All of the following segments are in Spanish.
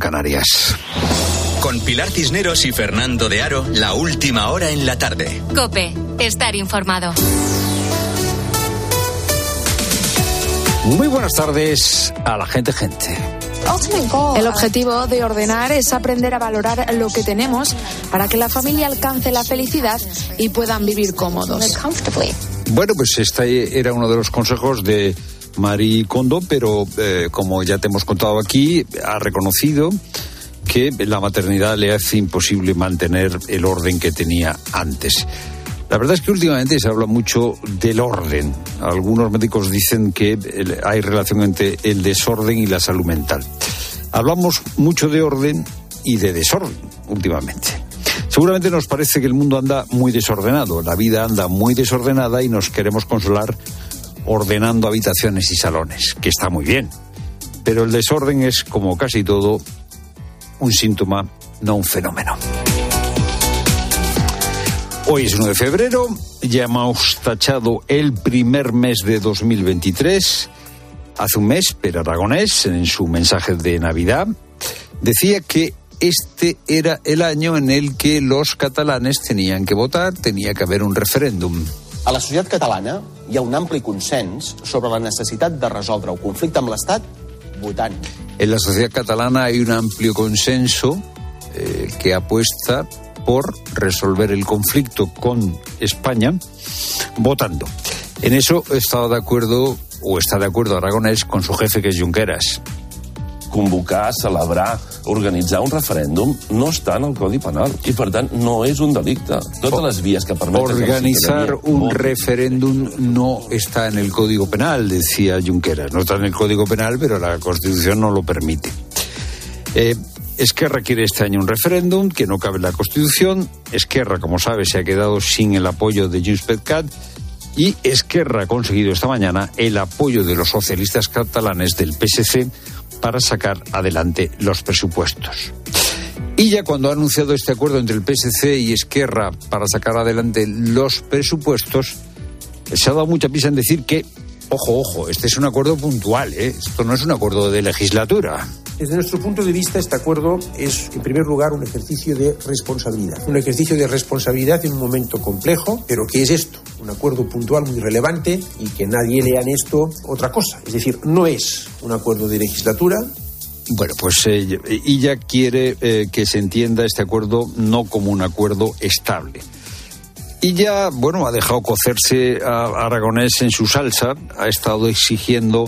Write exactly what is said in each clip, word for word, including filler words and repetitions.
Canarias. Con Pilar Cisneros y Fernando de Aro, la última hora en la tarde. COPE, estar informado. Muy buenas tardes a la gente, gente. El objetivo de ordenar es aprender a valorar lo que tenemos para que la familia alcance la felicidad y puedan vivir cómodos. Bueno, pues este era uno de los consejos de Marie Kondo, pero eh, como ya te hemos contado aquí, ha reconocido que la maternidad le hace imposible mantener el orden que tenía antes. La verdad es que últimamente se habla mucho del orden. Algunos médicos dicen que hay relación entre el desorden y la salud mental. Hablamos mucho de orden y de desorden últimamente. Seguramente nos parece que el mundo anda muy desordenado, la vida anda muy desordenada y nos queremos consolar ordenando habitaciones y salones, que está muy bien. Pero el desorden es, como casi todo, un síntoma, no un fenómeno. Hoy es uno de febrero, ya hemos tachado el primer mes de dos mil veintitrés. Hace un mes, Pere Aragonés, en su mensaje de Navidad, decía que este era el año en el que los catalanes tenían que votar, tenía que haber un referèndum. A la societat catalana hi ha un ampli consens sobre la necessitat de resoldre el conflicte amb l'Estat votant. En la sociedad catalana hay un amplio consenso eh, que apuesta por resolver el conflicto con España votando. En eso estaba de acuerdo, o está de acuerdo Aragonès con su jefe, que es Junqueras. Convocar, celebrar, organitzar un referèndum no està en el Codi Penal i, per tant, no és un delicte. Totes les vies que permeten... Organizar un referéndum no está en el Código Penal, decía Junqueras. No está en el Código Penal, pero la Constitución no lo permite. Eh, Esquerra quiere este año un referéndum que no cabe en la Constitución. Esquerra, como sabe, se ha quedado sin el apoyo de JxCat y Esquerra ha conseguido esta mañana el apoyo de los socialistas catalanes del P S C para sacar adelante los presupuestos. Y ya cuando ha anunciado este acuerdo entre el P S C y Esquerra para sacar adelante los presupuestos, se ha dado mucha prisa en decir que, ojo, ojo, este es un acuerdo puntual, ¿eh? Esto no es un acuerdo de legislatura. Desde nuestro punto de vista, este acuerdo es, en primer lugar, un ejercicio de responsabilidad. Un ejercicio de responsabilidad en un momento complejo, pero ¿qué es esto? Un acuerdo puntual muy relevante y que nadie lea en esto otra cosa. Es decir, no es un acuerdo de legislatura. Bueno, pues eh, ella quiere eh, que se entienda este acuerdo no como un acuerdo estable. Y ya, bueno, ha dejado cocerse a Aragonès en su salsa, ha estado exigiendo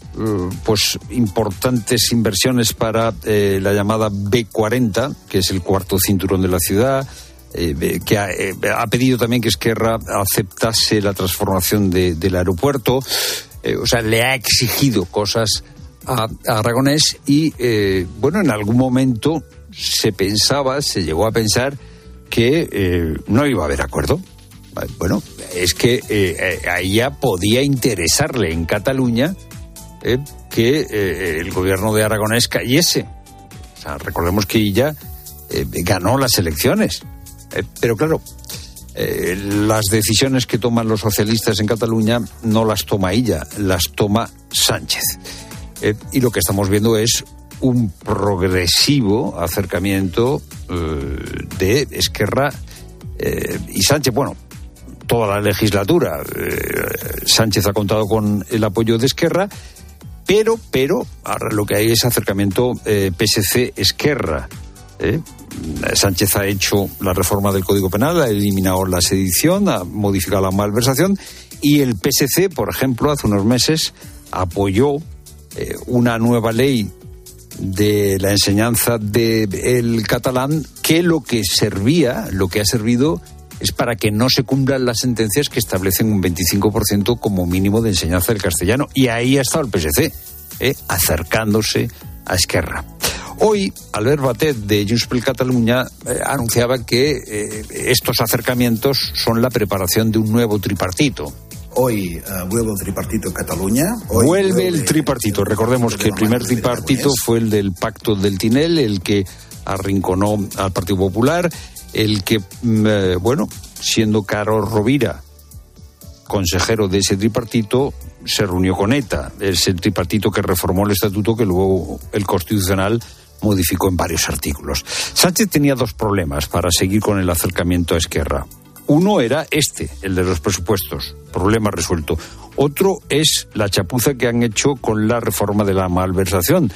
pues importantes inversiones para eh, la llamada B cuarenta, que es el cuarto cinturón de la ciudad, eh, que ha, eh, ha pedido también que Esquerra aceptase la transformación de, del aeropuerto, eh, o sea, le ha exigido cosas a, a Aragonès y, eh, bueno, en algún momento se pensaba, se llegó a pensar que eh, no iba a haber acuerdo. Bueno, es que eh, a ella podía interesarle en Cataluña Eh, que eh, el gobierno de Aragonès cayese. O sea, recordemos que ella eh, ganó las elecciones. Eh, pero claro, eh, las decisiones que toman los socialistas en Cataluña no las toma ella, las toma Sánchez. Eh, y lo que estamos viendo es un progresivo acercamiento eh, de Esquerra eh, y Sánchez. Bueno, toda la legislatura. Eh, Sánchez ha contado con el apoyo de Esquerra. Pero, pero, ahora lo que hay es acercamiento eh, P S C-Esquerra. ¿eh? Sánchez ha hecho la reforma del Código Penal, ha eliminado la sedición, ha modificado la malversación, y el P S C, por ejemplo, hace unos meses apoyó eh, una nueva ley de la enseñanza del catalán que lo que servía, lo que ha servido es para que no se cumplan las sentencias que establecen un veinticinco por ciento como mínimo de enseñanza del castellano. Y ahí ha estado el P S C, ¿eh? acercándose a Esquerra. Hoy, Albert Batet, de Junts per Catalunya, eh, anunciaba que eh, estos acercamientos son la preparación de un nuevo tripartito. Hoy uh, vuelve el tripartito en Cataluña. Hoy vuelve, vuelve el el, tripartito. Recordemos el, que el primer tripartito fue el del Pacto del Tinel, el que arrinconó al Partido Popular, el que, eh, bueno, siendo Carlos Rovira consejero de ese tripartito, se reunió con ETA. Es el tripartito que reformó el estatuto que luego el Constitucional modificó en varios artículos. Sánchez tenía dos problemas para seguir con el acercamiento a Esquerra. Uno era este, el de los presupuestos, problema resuelto. Otro es la chapuza que han hecho con la reforma de la malversación.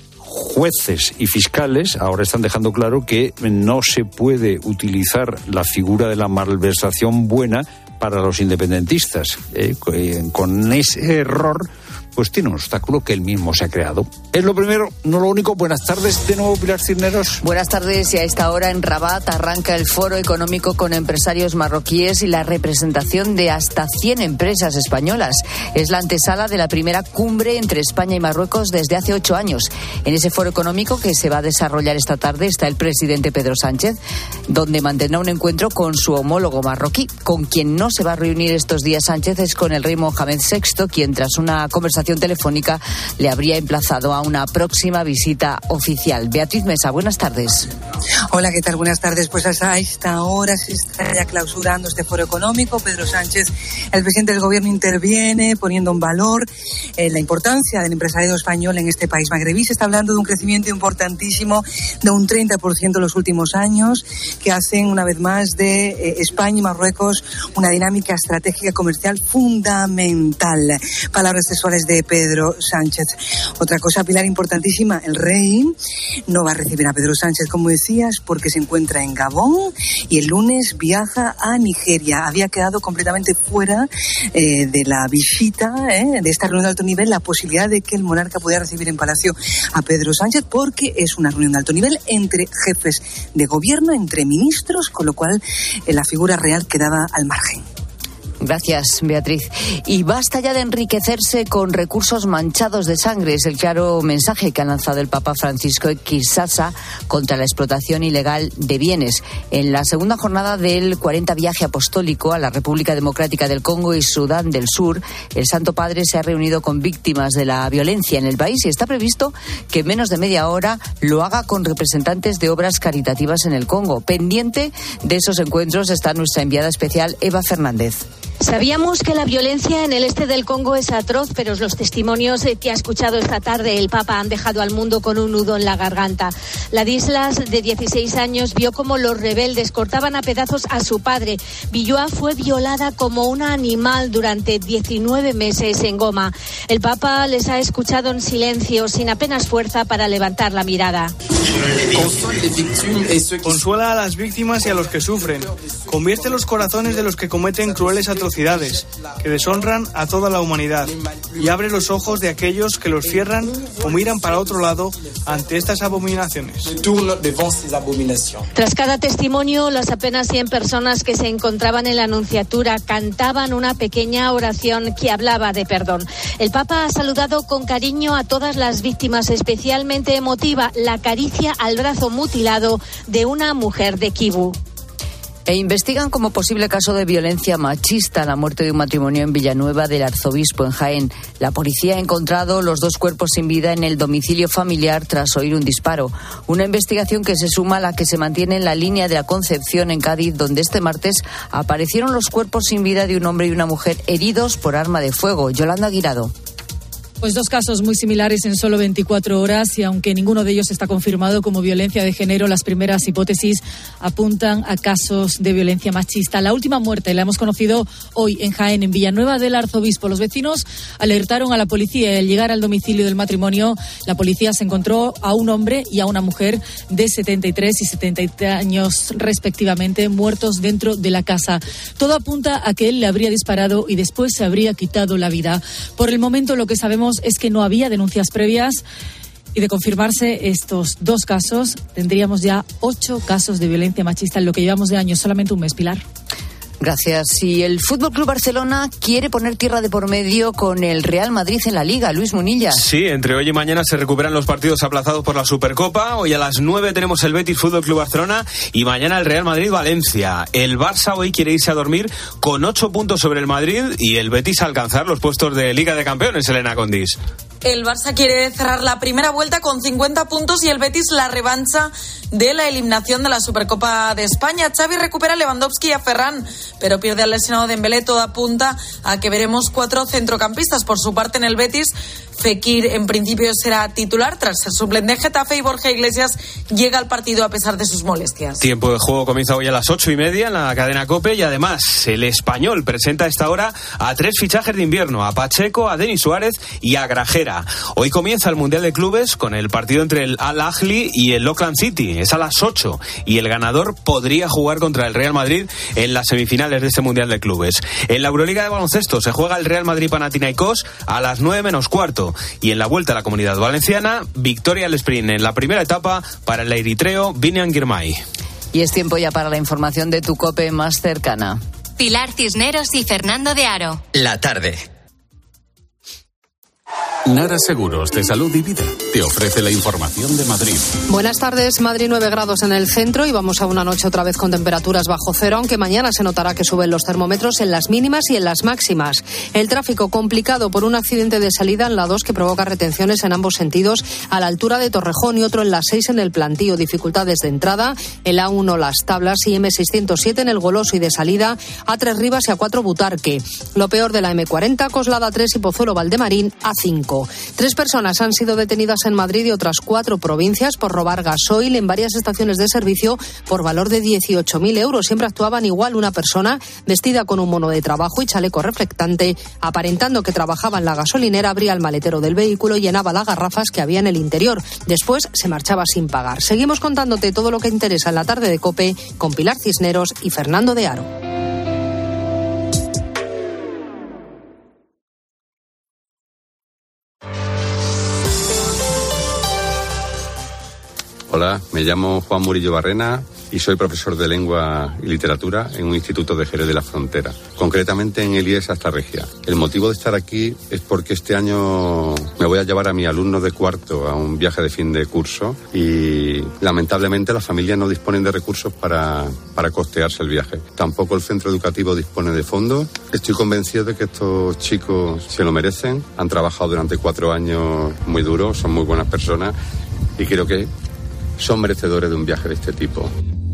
Jueces y fiscales ahora están dejando claro que no se puede utilizar la figura de la malversación buena para los independentistas. Eh, con ese error, pues tiene un obstáculo que él mismo se ha creado. Es lo primero, no lo único. Buenas tardes de nuevo, Pilar Cisneros. Buenas tardes, y a esta hora en Rabat arranca el foro económico con empresarios marroquíes y la representación de hasta cien empresas españolas. Es la antesala de la primera cumbre entre España y Marruecos desde hace ocho años. En ese foro económico que se va a desarrollar esta tarde está el presidente Pedro Sánchez, donde mantendrá un encuentro con su homólogo marroquí. Con quien no se va a reunir estos días Sánchez es con el rey Mohamed sexto, quien tras una conversación telefónica le habría emplazado a una próxima visita oficial. Beatriz Mesa, buenas tardes. Hola, ¿qué tal? Buenas tardes. Pues a esta hora se está ya clausurando este foro económico. Pedro Sánchez, el presidente del gobierno, interviene poniendo en valor eh, la importancia del empresariado español en este país magrebí. Se está hablando de un crecimiento importantísimo de un treinta por ciento en los últimos años, que hacen una vez más de eh, España y Marruecos una dinámica estratégica comercial fundamental. Palabras textuales de Pedro Sánchez. Otra cosa, Pilar, importantísima, el rey no va a recibir a Pedro Sánchez, como decías, porque se encuentra en Gabón y el lunes viaja a Nigeria. Había quedado completamente fuera eh, de la visita, eh, de esta reunión de alto nivel, la posibilidad de que el monarca pudiera recibir en Palacio a Pedro Sánchez, porque es una reunión de alto nivel entre jefes de gobierno, entre ministros, con lo cual eh, la figura real quedaba al margen. Gracias, Beatriz. Y basta ya de enriquecerse con recursos manchados de sangre. Es el claro mensaje que ha lanzado el Papa Francisco en Kinshasa contra la explotación ilegal de bienes. En la segunda jornada del cuarenta viaje apostólico a la República Democrática del Congo y Sudán del Sur, el Santo Padre se ha reunido con víctimas de la violencia en el país y está previsto que en menos de media hora lo haga con representantes de obras caritativas en el Congo. Pendiente de esos encuentros está nuestra enviada especial Eva Fernández. Sabíamos que la violencia en el este del Congo es atroz, pero los testimonios que ha escuchado esta tarde el Papa han dejado al mundo con un nudo en la garganta. Ladislas, de dieciséis años, vio cómo los rebeldes cortaban a pedazos a su padre. Villoa fue violada como un animal durante diecinueve meses en Goma. El Papa les ha escuchado en silencio, sin apenas fuerza para levantar la mirada. Consuela a las víctimas y a los que sufren. Convierte los corazones de los que cometen crueles atrocidades, que deshonran a toda la humanidad, y abre los ojos de aquellos que los cierran o miran para otro lado ante estas abominaciones. Tras cada testimonio, las apenas cien personas que se encontraban en la Nunciatura cantaban una pequeña oración que hablaba de perdón. El Papa ha saludado con cariño a todas las víctimas, especialmente emotiva la caricia al brazo mutilado de una mujer de Kivu. E investigan como posible caso de violencia machista la muerte de un matrimonio en Villanueva del Arzobispo, en Jaén. La policía ha encontrado los dos cuerpos sin vida en el domicilio familiar tras oír un disparo. Una investigación que se suma a la que se mantiene en la línea de la Concepción, en Cádiz, donde este martes aparecieron los cuerpos sin vida de un hombre y una mujer heridos por arma de fuego. Yolanda Guirado. Pues dos casos muy similares en solo veinticuatro horas, y aunque ninguno de ellos está confirmado como violencia de género, las primeras hipótesis apuntan a casos de violencia machista. La última muerte la hemos conocido hoy en Jaén, en Villanueva del Arzobispo. Los vecinos alertaron a la policía y al llegar al domicilio del matrimonio, la policía se encontró a un hombre y a una mujer de setenta y tres y setenta años respectivamente, muertos dentro de la casa. Todo apunta a que él le habría disparado y después se habría quitado la vida. Por el momento lo que sabemos es que no había denuncias previas, y de confirmarse estos dos casos tendríamos ya ocho casos de violencia machista en lo que llevamos de año. Solamente un mes, Pilar. Gracias. Y el Fútbol Club Barcelona quiere poner tierra de por medio con el Real Madrid en la Liga. Luis Munilla. Sí, entre hoy y mañana se recuperan los partidos aplazados por la Supercopa. Hoy a las nueve tenemos el Betis Fútbol Club Barcelona y mañana el Real Madrid Valencia. El Barça hoy quiere irse a dormir con ocho puntos sobre el Madrid y el Betis a alcanzar los puestos de Liga de Campeones, Elena Condis. El Barça quiere cerrar la primera vuelta con cincuenta puntos y el Betis la revancha de la eliminación de la Supercopa de España. Xavi recupera a Lewandowski y a Ferran, pero pierde al lesionado Dembélé. Todo apunta a que veremos cuatro centrocampistas. Por su parte, en el Betis Fekir en principio será titular tras ser suplente de Getafe y Borja Iglesias llega al partido a pesar de sus molestias. Tiempo de juego comienza hoy a las ocho y media en la cadena COPE y además el Español presenta a esta hora a tres fichajes de invierno, a Pacheco, a Denis Suárez y a Grajera. Hoy comienza el Mundial de Clubes con el partido entre el Al Ahly y el Auckland City. Es a las ocho y el ganador podría jugar contra el Real Madrid en las semifinales de este Mundial de Clubes. En la Euroliga de baloncesto se juega el Real Madrid-Panathinaikos a las nueve menos cuarto. Y en la Vuelta a la Comunidad Valenciana, victoria al sprint en la primera etapa para el eritreo Biniam Girmay. Y es tiempo ya para la información de tu COPE más cercana. Pilar Cisneros y Fernando de Aro. La tarde. Nara Seguros de Salud y Vida te ofrece la información de Madrid. Buenas tardes. Madrid nueve grados en el centro y vamos a una noche otra vez con temperaturas bajo cero, aunque mañana se notará que suben los termómetros en las mínimas y en las máximas. El tráfico complicado por un accidente de salida en la dos que provoca retenciones en ambos sentidos a la altura de Torrejón y otro en la seis en el Plantío. Dificultades de entrada en la uno Las Tablas y eme seiscientos siete en el Goloso y de salida a tres Rivas y a cuatro Butarque. Lo peor de la eme cuarenta, Coslada tres y Pozuelo Valdemarín a cinco. Tres personas han sido detenidas en Madrid y otras cuatro provincias por robar gasoil en varias estaciones de servicio por valor de dieciocho mil euros. Siempre actuaban igual, una persona vestida con un mono de trabajo y chaleco reflectante, aparentando que trabajaba en la gasolinera, abría el maletero del vehículo y llenaba las garrafas que había en el interior. Después se marchaba sin pagar. Seguimos contándote todo lo que interesa en la tarde de COPE con Pilar Cisneros y Fernando de Aro. Hola, me llamo Juan Murillo Barrena y soy profesor de Lengua y Literatura en un instituto de Jerez de la Frontera, concretamente en el I E S Astarregia. El motivo de estar aquí es porque este año me voy a llevar a mi alumno de cuarto a un viaje de fin de curso y lamentablemente las familias no disponen de recursos para, para costearse el viaje. Tampoco el centro educativo dispone de fondos. Estoy convencido de que estos chicos se lo merecen, han trabajado durante cuatro años muy duros, son muy buenas personas y creo que son merecedores de un viaje de este tipo.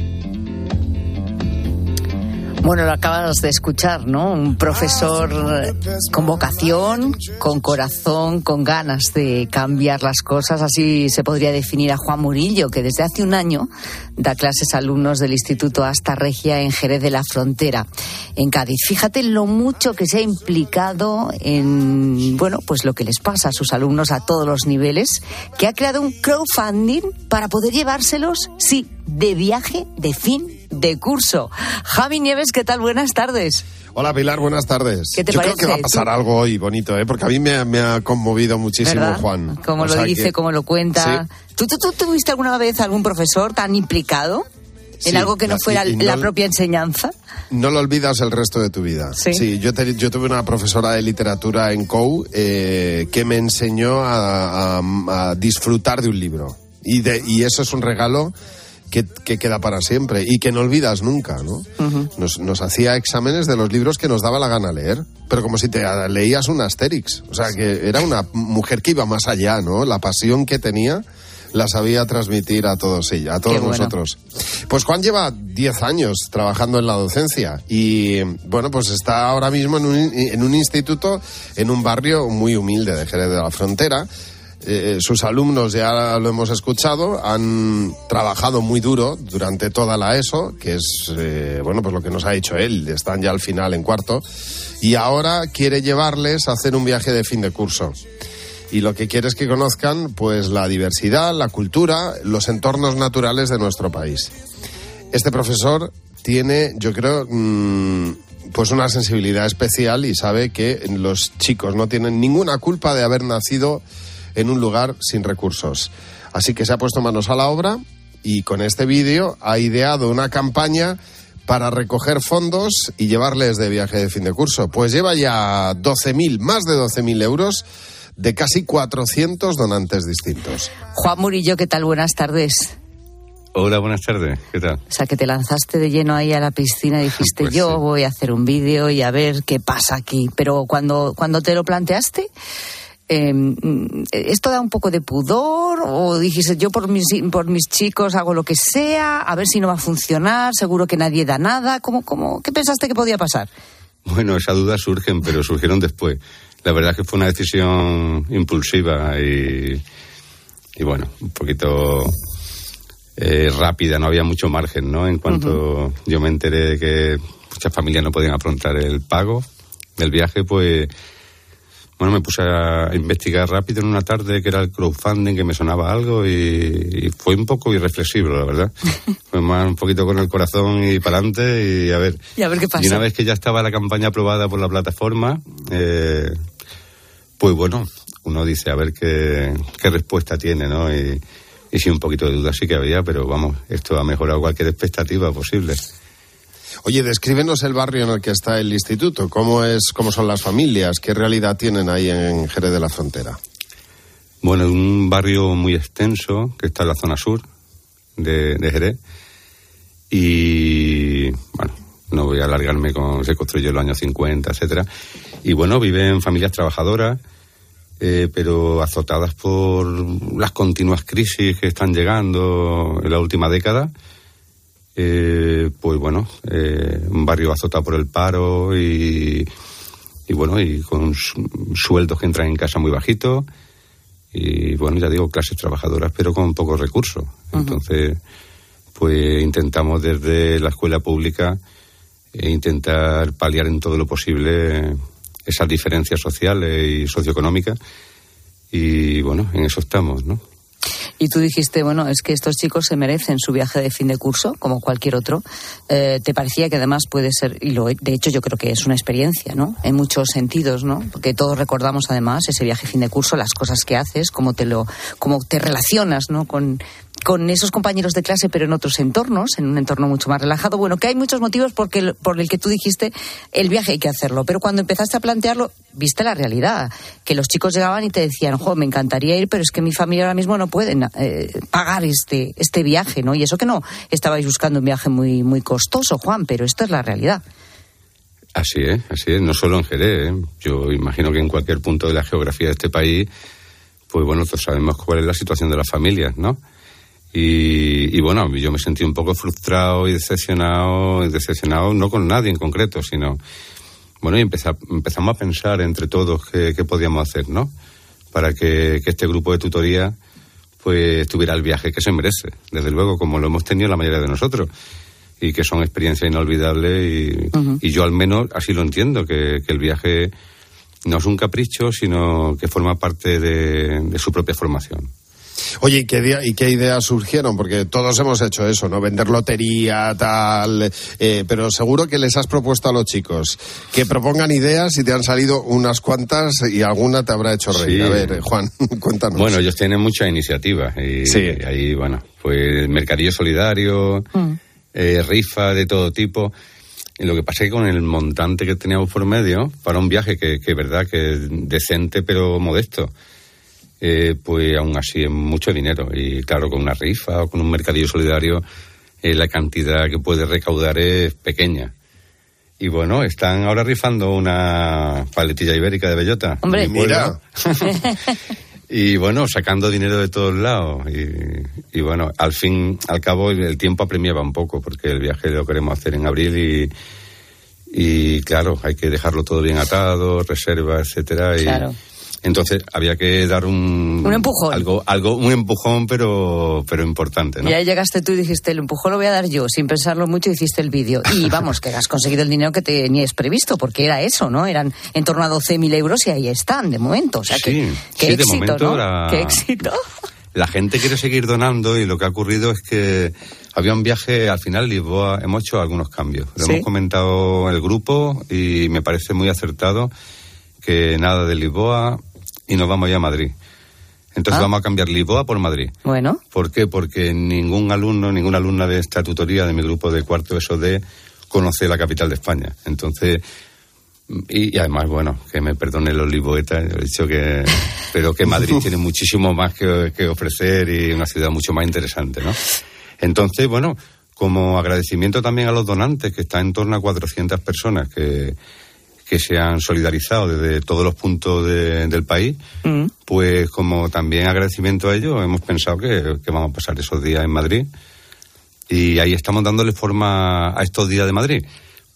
Bueno, lo acabas de escuchar, ¿no? Un profesor con vocación, con corazón, con ganas de cambiar las cosas. Así se podría definir a Juan Murillo, que desde hace un año da clases a alumnos del Instituto Astarregia en Jerez de la Frontera, en Cádiz. Fíjate lo mucho que se ha implicado en, bueno, pues lo que les pasa a sus alumnos a todos los niveles, que ha creado un crowdfunding para poder llevárselos, sí, de viaje de fin de curso. Javi Nieves, ¿qué tal? Buenas tardes. Hola Pilar, buenas tardes. ¿Qué te Yo parece? creo que va a pasar ¿Tú? algo hoy bonito, ¿eh? Porque a mí me, me ha conmovido muchísimo, ¿verdad? Juan. Como O lo sea dice, que... como lo cuenta. Sí. ¿Tú, tú, ¿Tú tuviste alguna vez algún profesor tan implicado en Sí, algo que no la- fuera y- y no- la propia enseñanza? No lo olvidas el resto de tu vida. Sí. yo, te- yo tuve una profesora de literatura en C O U eh, que me enseñó a, a- a disfrutar de un libro. Y, de, y eso es un regalo que, que queda para siempre y que no olvidas nunca, ¿no? Uh-huh. Nos, nos hacía exámenes de los libros que nos daba la gana leer, pero como si te leías un Asterix. O sea, que era una mujer que iba más allá, ¿no? La pasión que tenía la sabía transmitir a todos ella, a todos Qué bueno. nosotros. Pues Juan lleva diez años trabajando en la docencia y, bueno, pues está ahora mismo en un, en un instituto en un barrio muy humilde de Jerez de la Frontera. Eh, sus alumnos, ya lo hemos escuchado, han trabajado muy duro durante toda la ESO, que es, eh, bueno, pues lo que nos ha dicho él, están ya al final en cuarto, y ahora quiere llevarles a hacer un viaje de fin de curso. Y lo que quiere es que conozcan, pues, la diversidad, la cultura, los entornos naturales de nuestro país. Este profesor tiene, yo creo, mmm, pues una sensibilidad especial y sabe que los chicos no tienen ninguna culpa de haber nacido en un lugar sin recursos. Así que se ha puesto manos a la obra y con este vídeo ha ideado una campaña para recoger fondos y llevarles de viaje de fin de curso. Pues lleva ya doce mil, más de doce mil euros de casi cuatrocientos donantes distintos. Juan Murillo, ¿qué tal? Buenas tardes. Hola, buenas tardes. ¿Qué tal? O sea, que te lanzaste de lleno ahí a la piscina y dijiste, Pues yo sí. voy a hacer un vídeo y a ver qué pasa aquí. Pero cuando, cuando te lo planteaste, eh, ¿esto da un poco de pudor? ¿O dijiste, yo por mis, por mis chicos hago lo que sea, a ver si no va a funcionar, seguro que nadie da nada? ¿Cómo, cómo, ¿Qué pensaste que podía pasar? Bueno, esas dudas surgen, pero surgieron después. la verdad es que fue una decisión impulsiva y, y bueno, un poquito eh, rápida, no había mucho margen, ¿no? En cuanto uh-huh. yo me enteré de que muchas familias no podían afrontar el pago del viaje, pues bueno, me puse a investigar rápido en una tarde que era el crowdfunding, que me sonaba algo y, y fue un poco irreflexivo, la verdad. Fue más un poquito con el corazón y para adelante y a ver. Y a ver qué pasa. Y una vez que ya estaba la campaña aprobada por la plataforma, eh, pues bueno, uno dice a ver qué, qué respuesta tiene, ¿no? Y, y sí, un poquito de duda sí que había, pero vamos, esto ha mejorado cualquier expectativa posible. Oye, descríbenos el barrio en el que está el instituto. ¿Cómo es, cómo son las familias? ¿Qué realidad tienen ahí en Jerez de la Frontera? Bueno, es un barrio muy extenso que está en la zona sur de, de Jerez. Y, bueno, no voy a alargarme con... Se construyó en los años cincuenta, etcétera. Y, bueno, viven familias trabajadoras, eh, pero azotadas por las continuas crisis que están llegando en la última década. Eh, pues bueno, eh, un barrio azotado por el paro y, y bueno, y con sueldos que entran en casa muy bajitos y bueno, ya digo, clases trabajadoras pero con pocos recursos. Uh-huh. Entonces, pues intentamos desde la escuela pública eh, intentar paliar en todo lo posible esas diferencias sociales y socioeconómicas y bueno, en eso estamos, ¿no? Y tú dijiste, bueno, es que estos chicos se merecen su viaje de fin de curso, como cualquier otro. Eh, ¿Te parecía que además puede ser, y lo, de hecho yo creo que es una experiencia, ¿no? En muchos sentidos, ¿no? Porque todos recordamos además ese viaje de fin de curso, las cosas que haces, cómo te lo, cómo te relacionas, ¿no? Con, con esos compañeros de clase, pero en otros entornos, en un entorno mucho más relajado. Bueno, que hay muchos motivos porque, por el que tú dijiste, el viaje hay que hacerlo. Pero cuando empezaste a plantearlo, viste la realidad. Que los chicos llegaban y te decían, jo, me encantaría ir, pero es que mi familia ahora mismo no pueden eh, pagar este, este viaje, ¿no? Y eso que no estabais buscando un viaje muy, muy costoso, Juan, pero esto es la realidad. Así es, así es. No solo en Jerez, ¿eh? Yo imagino que en cualquier punto de la geografía de este país, pues bueno, todos sabemos cuál es la situación de las familias, ¿no? Y, y bueno, yo me sentí un poco frustrado y decepcionado, y decepcionado no con nadie en concreto, sino, bueno, y empezá, empezamos a pensar entre todos qué, qué podíamos hacer, ¿no? Para que, que este grupo de tutoría, pues, tuviera el viaje que se merece, desde luego, como lo hemos tenido la mayoría de nosotros, y que son experiencias inolvidables, y, uh-huh. y yo al menos así lo entiendo, que, que el viaje no es un capricho, sino que forma parte de, de su propia formación. Oye, ¿y qué, día, ¿y qué ideas surgieron? Porque todos hemos hecho eso, ¿no? Vender lotería, tal... Eh, pero seguro que les has propuesto a los chicos que propongan ideas y te han salido unas cuantas y alguna te habrá hecho reír. Sí. A ver, Juan, cuéntanos. Bueno, ellos tienen muchas iniciativas y, sí. y ahí, bueno, pues mercadillo solidario, mm. eh, rifa de todo tipo... Y lo que pasa es que con el montante que teníamos por medio, para un viaje que es verdad que es decente pero modesto, eh, pues aún así es mucho dinero. Y claro, con una rifa o con un mercadillo solidario, eh, la cantidad que puede recaudar es pequeña. Y bueno, están ahora rifando una paletilla ibérica de bellota. Hombre, mira. Y bueno, sacando dinero de todos lados. Y, y bueno, al fin, al cabo, el tiempo apremiaba un poco, porque el viaje lo queremos hacer en abril y, y claro, hay que dejarlo todo bien atado, reservas, etcétera. Y claro. Entonces había que dar un... Un empujón. Algo, algo un empujón, pero, pero importante, ¿no? Y ahí llegaste tú y dijiste, el empujón lo voy a dar yo, sin pensarlo mucho, hiciste el vídeo. Y vamos, que has conseguido el dinero que tenías previsto, porque era eso, ¿no? Eran en torno a doce mil euros y ahí están, de momento. O sea, sí, que, qué sí, éxito, de momento, ¿no? La... Qué éxito. La gente quiere seguir donando y lo que ha ocurrido es que había un viaje, al final Lisboa, hemos hecho algunos cambios. Lo ¿Sí? hemos comentado el grupo y me parece muy acertado que nada de Lisboa y nos vamos ya a Madrid. Entonces ah. vamos a cambiar Lisboa por Madrid. Bueno. ¿Por qué? Porque ningún alumno, ninguna alumna de esta tutoría, de mi grupo de cuarto S O D, conoce la capital de España. Entonces, y, y además, bueno, que me perdonen los lisboetas, he dicho que... pero que Madrid tiene muchísimo más que, que ofrecer y una ciudad mucho más interesante, ¿no? Entonces, bueno, como agradecimiento también a los donantes, que está en torno a cuatrocientas personas que... que se han solidarizado desde todos los puntos de, del país, mm. pues como también agradecimiento a ellos, hemos pensado que, que vamos a pasar esos días en Madrid y ahí estamos dándole forma a estos días de Madrid.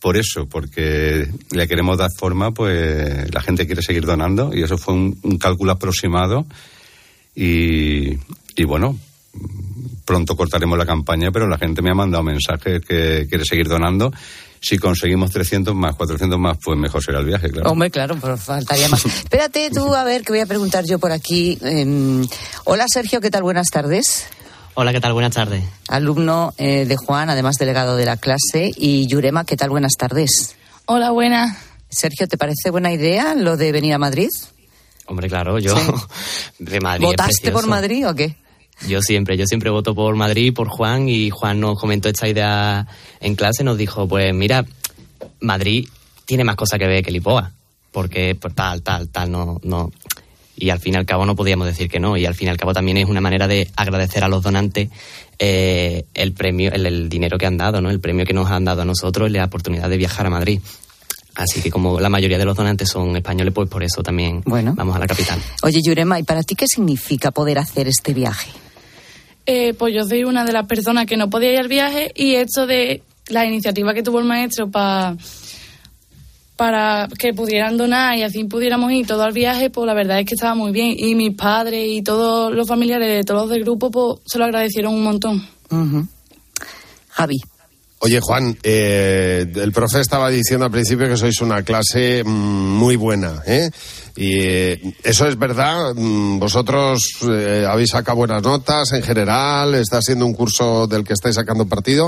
por eso, porque le queremos dar forma, pues la gente quiere seguir donando y eso fue un, un cálculo aproximado y, y bueno, pronto cortaremos la campaña, pero la gente me ha mandado mensajes que quiere seguir donando. Si conseguimos trescientos más, cuatrocientos más, pues mejor será el viaje, claro. Hombre, claro, pero faltaría más. Espérate tú, a ver, que voy a preguntar yo por aquí. Eh, hola, Sergio, ¿qué tal? Buenas tardes. Hola, ¿qué tal? Buenas tardes. Alumno eh, de Juan, además delegado de la clase. Y Yurema, ¿qué tal? Buenas tardes. Hola, buena. Sergio, ¿te parece buena idea lo de venir a Madrid? Hombre, claro, yo Sí. de Madrid. ¿Votaste por Madrid o qué? Yo siempre, yo siempre voto por Madrid, por Juan, y Juan nos comentó esta idea en clase, nos dijo, pues mira, Madrid tiene más cosas que ver que Lisboa, porque por tal, tal, tal, no, no... Y al fin y al cabo no podíamos decir que no, y al fin y al cabo también es una manera de agradecer a los donantes eh, el premio, el, el dinero que han dado, ¿no? El premio que nos han dado a nosotros y la oportunidad de viajar a Madrid. Así que como la mayoría de los donantes son españoles, pues por eso también bueno. vamos a la capital. Oye, Yurema, ¿y para ti qué significa poder hacer este viaje? Eh, pues yo soy una de las personas que no podía ir al viaje y esto de la iniciativa que tuvo el maestro pa, para que pudieran donar y así pudiéramos ir todo al viaje, pues la verdad es que estaba muy bien. Y mis padres y todos los familiares de todos los del grupo pues se lo agradecieron un montón. Uh-huh. Javi. Oye, Juan, eh, el profe estaba diciendo al principio que sois una clase mmm, muy buena, ¿eh? Y eh, eso es verdad. Vosotros eh, habéis sacado buenas notas en general. ¿Está siendo un curso del que estáis sacando partido?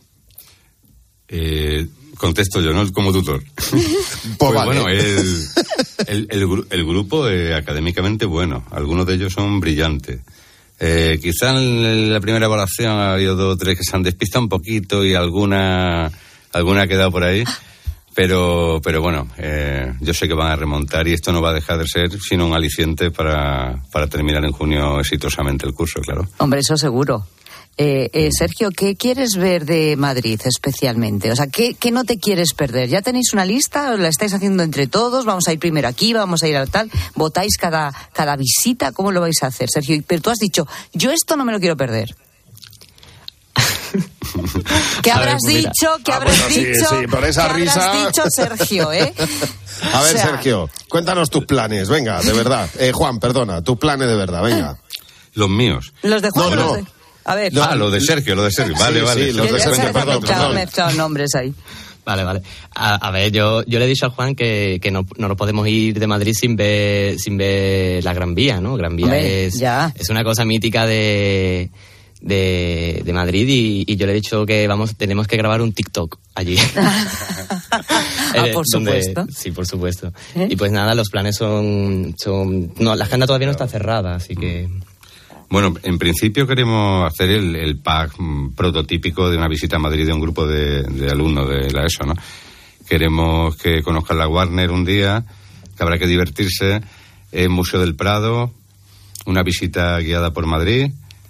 Eh, contesto yo, ¿no? Como tutor. Pues, pues vale. bueno, el, el, el, el grupo eh, académicamente bueno. Algunos de ellos son brillantes. Eh, quizá en la primera evaluación ha habido dos o tres que se han despistado un poquito y alguna alguna ha quedado por ahí, pero pero bueno, eh, yo sé que van a remontar y esto no va a dejar de ser sino un aliciente para, para terminar en junio exitosamente el curso, claro. Hombre, eso seguro. Eh, eh, Sergio, ¿qué quieres ver de Madrid especialmente? O sea, ¿qué, ¿qué no te quieres perder? ¿Ya tenéis una lista? ¿La estáis haciendo entre todos? ¿Vamos a ir primero aquí? ¿Vamos a ir a tal? ¿Votáis cada, cada visita? ¿Cómo lo vais a hacer, Sergio? Pero tú has dicho, yo esto no me lo quiero perder. ¿Qué habrás pues mira. dicho? ¿Qué Ah, habrás bueno, sí, dicho? sí, por esa ¿Qué risa. habrás dicho, Sergio, eh? A ver, O sea, Sergio, cuéntanos tus planes, venga, de verdad. Eh, Juan, perdona, tus planes de verdad, venga. Los míos. Los de Juan, No, los no. de... A ver. Ah, lo de Sergio, lo de Sergio. Vale, Sí, vale. sí, los de Ya Sergio, se perdón, han mezclado, perdón. mezclado nombres ahí. Vale, vale. A, a ver, yo, yo le he dicho a Juan que, que no, no nos podemos ir de Madrid sin ver, sin ver la Gran Vía, ¿no? Gran Vía Hombre, es, ya. es una cosa mítica de, de, de Madrid y, y yo le he dicho que vamos, tenemos que grabar un TikTok allí. Ah, por Donde- supuesto. sí, por supuesto. ¿Eh? Y pues nada, los planes son, son... No, la agenda todavía no está cerrada, así que... Bueno, en principio queremos hacer el, el pack mm, prototípico de una visita a Madrid de un grupo de, de alumnos de la ESO, ¿no? Queremos que conozcan la Warner un día, que habrá que divertirse, el Museo del Prado, una visita guiada por Madrid,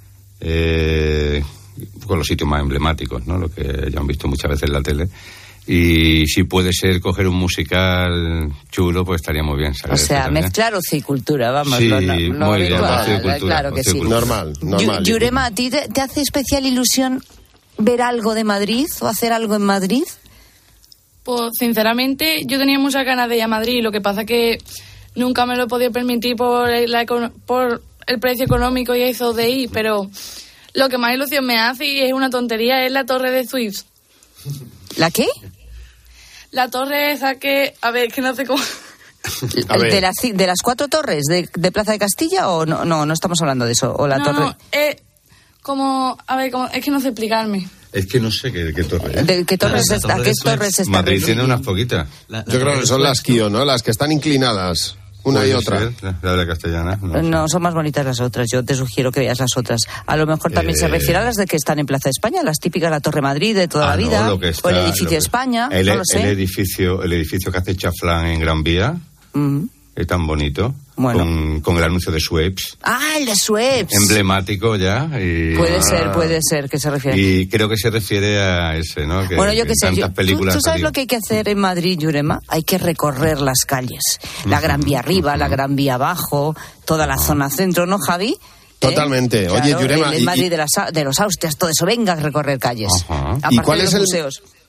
eh, con los sitios más emblemáticos, ¿no? Lo que ya han visto muchas veces en la tele. Y si puede ser coger un musical chulo, pues estaría muy bien. se O agradece sea, también. mezclar ocio y cultura, vamos. Sí, lo, lo muy bien, habitual, ocio y cultura, claro que ocio y sí. cultura. Normal, normal. Yu- Yurema, ¿a ti te, te hace especial ilusión ver algo de Madrid o hacer algo en Madrid? Pues sinceramente yo tenía muchas ganas de ir a Madrid, lo que pasa que nunca me lo he podido permitir por, la, econo- por el precio económico y eso de ir, pero lo que más ilusión me hace, y es una tontería, es la torre de Swift. ¿La qué? La torre esa que, a ver, que no sé cómo... A ver. ¿De las, ci- de las cuatro torres de, de Plaza de Castilla o no? No, no estamos hablando de eso. O la no, torre... no, eh, como, a ver, como, es que no sé explicarme. Es que no sé qué, qué torre es. ¿De qué torres La está? torre ¿A qué de Suez. torres está? Madrid tiene unas poquitas. Yo creo que son las Kio, ¿no? Las que están inclinadas, una y Puede otra. ser, La, la de la castellana. No, No, son más bonitas las otras. Yo te sugiero que veas las otras. A lo mejor también se Eh. refiere a las de que están en Plaza de España, las típicas la Torre Madrid de toda Ah, la no, vida, lo que o está- el lo edificio que- España, el, no lo el sé. edificio, el edificio que hace Chaflán en Gran Vía, Mm. es tan bonito, Bueno. con, con el anuncio de Schweppes, Ah, el de Schweppes. emblemático ya. Y, Puede ah, ser, puede ser que se refiere. Y creo que se refiere a ese, ¿no? Que, Bueno, yo que qué sé, tantas yo- ¿tú, películas tú sabes salió. lo que hay que hacer en Madrid, Yurema? Hay que recorrer las calles. La Gran Vía arriba, la Gran Vía abajo, toda la zona centro, ¿no, Javi? Totalmente. ¿Eh? Oye, Claro, Yurema, el, el y- Madrid y- de, las, de los Austrias, todo eso, venga a recorrer calles. Ajá. Aparte ¿Y cuál de es los el museos.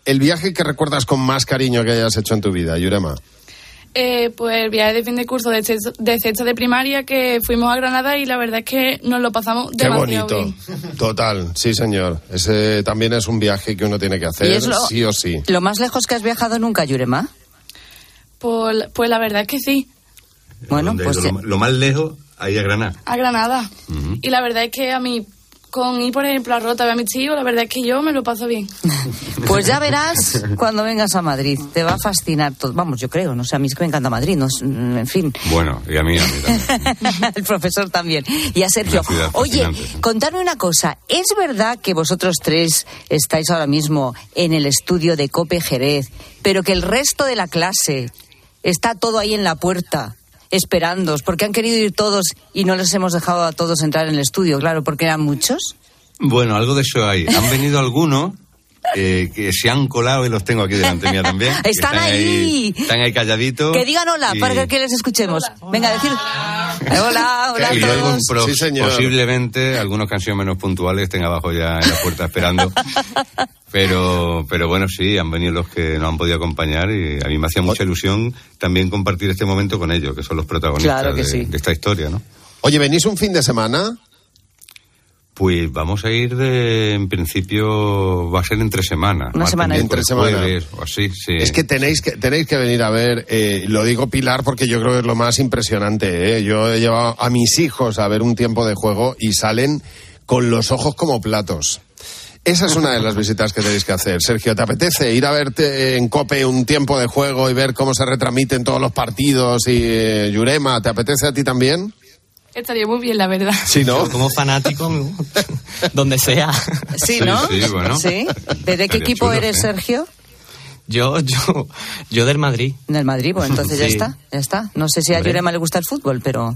el viaje que recuerdas con más cariño que hayas hecho en tu vida, Yurema. Eh, pues el viaje de fin de curso de sexto, de sexto de primaria, que fuimos a Granada y la verdad es que nos lo pasamos demasiado Qué bonito. Bien. Total, sí señor. Ese también es un viaje que uno tiene que hacer, lo, sí o sí. ¿Lo más lejos que has viajado nunca, Yurema? Pues, pues la verdad es que sí. Bueno, pues... Lo, lo más lejos, ahí a Granada. A Granada. Uh-huh. Y la verdad es que a mí... Con ir, por ejemplo, a Rota, a ver a mis tíos, la verdad es que yo me lo paso bien. Pues ya verás cuando vengas a Madrid. Te va a fascinar todo. Vamos, yo creo, no sé, a mí es que me encanta Madrid, no, en fin. Bueno, y a mí, a mí también. El profesor también. Y a Sergio. Oye, contadme una cosa. ¿Es verdad que vosotros tres estáis ahora mismo en el estudio de COPE Jerez, pero que el resto de la clase está todo ahí en la puerta? Esperándoos, porque han querido ir todos y no les hemos dejado a todos entrar en el estudio, claro, porque eran muchos. Bueno, algo de eso hay. Han venido algunos eh, que se han colado y los tengo aquí delante mía también. Están, están ahí. ahí. Están ahí calladitos. Que digan hola, y... para que les escuchemos. Venga, a decir hola, hola a y luego, todos. Pro, sí, posiblemente, algunos que han sido menos puntuales estén abajo ya en la puerta esperando. Pero, pero bueno, sí, han venido los que nos han podido acompañar y a mí me hacía mucha ilusión también compartir este momento con ellos, que son los protagonistas claro que de, sí. de esta historia, ¿no? Oye, ¿venís un fin de semana? Pues vamos a ir de, en principio, va a ser entre semana. Una semana. Entre semana. Jueves, o así, sí. Es que tenéis que tenéis que venir a ver, eh, lo digo Pilar porque yo creo que es lo más impresionante, ¿eh? Yo he llevado a mis hijos a ver un tiempo de juego y salen con los ojos como platos. Esa es una de las visitas que tenéis que hacer. Sergio, ¿te apetece ir a verte en COPE un tiempo de juego y ver cómo se retransmiten todos los partidos? Y eh, Yurema, ¿te apetece a ti también? Estaría muy bien, la verdad. Sí, ¿no? Como fanático, donde sea. Sí, ¿no? Sí, sí, bueno. ¿Sí? ¿De qué equipo chulo, eres, ¿eh? Sergio? Yo, yo, yo del Madrid. Del Madrid, pues entonces sí. ya está, ya está. No sé si a Yurema le gusta el fútbol, pero...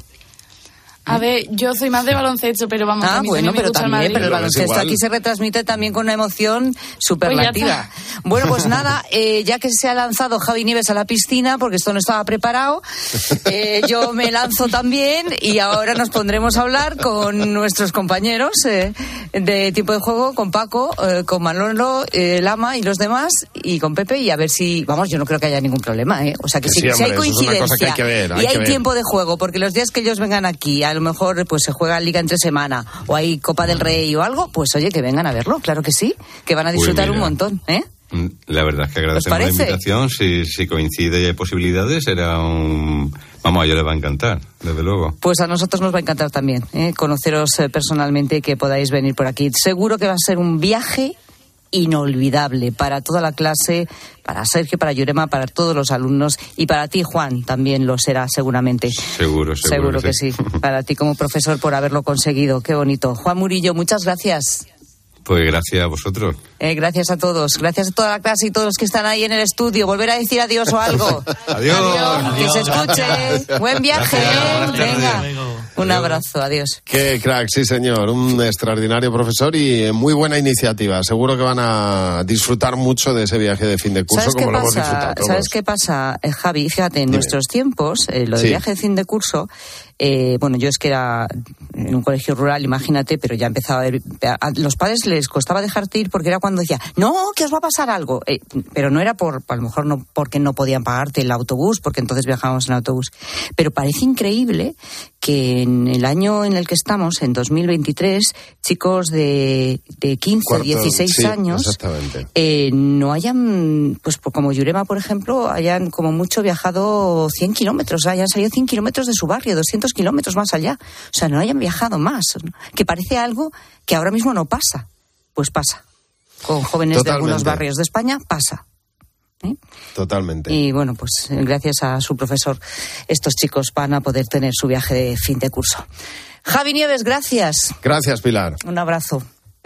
A ver, yo soy más de baloncesto, pero vamos, ah, a mí bueno, me pero gusta también, el pero el baloncesto aquí se retransmite también con una emoción superlativa. Pues bueno, pues nada, eh, ya que se ha lanzado Javi Nieves a la piscina, porque esto no estaba preparado, eh, yo me lanzo también y ahora nos pondremos a hablar con nuestros compañeros eh, de tiempo de juego, con Paco, eh, con Manolo, eh, Lama y los demás, y con Pepe, y a ver si, vamos, yo no creo que haya ningún problema, ¿eh? O sea, que, que si, sí, hombre, si hay coincidencia que hay que ver, hay y hay que tiempo de juego, porque los días que ellos vengan aquí, a lo mejor pues se juega Liga entre semana o hay Copa del Rey o algo, pues oye, que vengan a verlo, claro que sí, que van a disfrutar un montón, ¿eh? La verdad es que agradecemos la invitación, si, si coincide y hay posibilidades, será un... Vamos, a ellos les va a encantar, desde luego. Pues a nosotros nos va a encantar también, ¿eh? Conoceros eh, personalmente y que podáis venir por aquí. Seguro que va a ser un viaje inolvidable para toda la clase, para Sergio, para Yurema, para todos los alumnos y para ti, Juan, también lo será seguramente. Seguro, seguro. Seguro que sí. sí. Para ti como profesor por haberlo conseguido. Qué bonito. Juan Murillo, muchas gracias. Pues gracias a vosotros. Eh, gracias a todos. Gracias a toda la clase y todos los que están ahí en el estudio. Volver a decir adiós o algo. Adiós. Adiós. Que se escuche. Gracias. Buen viaje. Gracias. Venga. Un abrazo. Adiós. Qué crack, sí señor. Un extraordinario profesor y muy buena iniciativa. Seguro que van a disfrutar mucho de ese viaje de fin de curso como lo hemos disfrutado todos. ¿Sabes qué pasa, Javi? Fíjate, en Dime. nuestros tiempos, eh, lo del sí. viaje de fin de curso, eh, bueno, yo es que era en un colegio rural, imagínate, pero ya empezaba a ver... A los padres les costaba dejarte ir porque era cuando decía, no, que os va a pasar algo. Eh, pero no era por, a lo mejor no porque no podían pagarte el autobús, porque entonces viajábamos en autobús. Pero parece increíble que en el año en el que estamos, en dos mil veintitrés, chicos de, de quince, Cuarto, dieciséis sí, años, eh, no hayan, pues como Yurema, por ejemplo, hayan como mucho viajado cien kilómetros, hayan salido cien kilómetros de su barrio, doscientos kilómetros más allá. O sea, no hayan viajado más, que parece algo que ahora mismo no pasa. Pues pasa. Con jóvenes Totalmente. de algunos barrios de España, pasa. ¿Eh? Totalmente. Y bueno, pues gracias a su profesor, estos chicos van a poder tener su viaje de fin de curso. Javi Nieves, gracias. Gracias, Pilar. Un abrazo.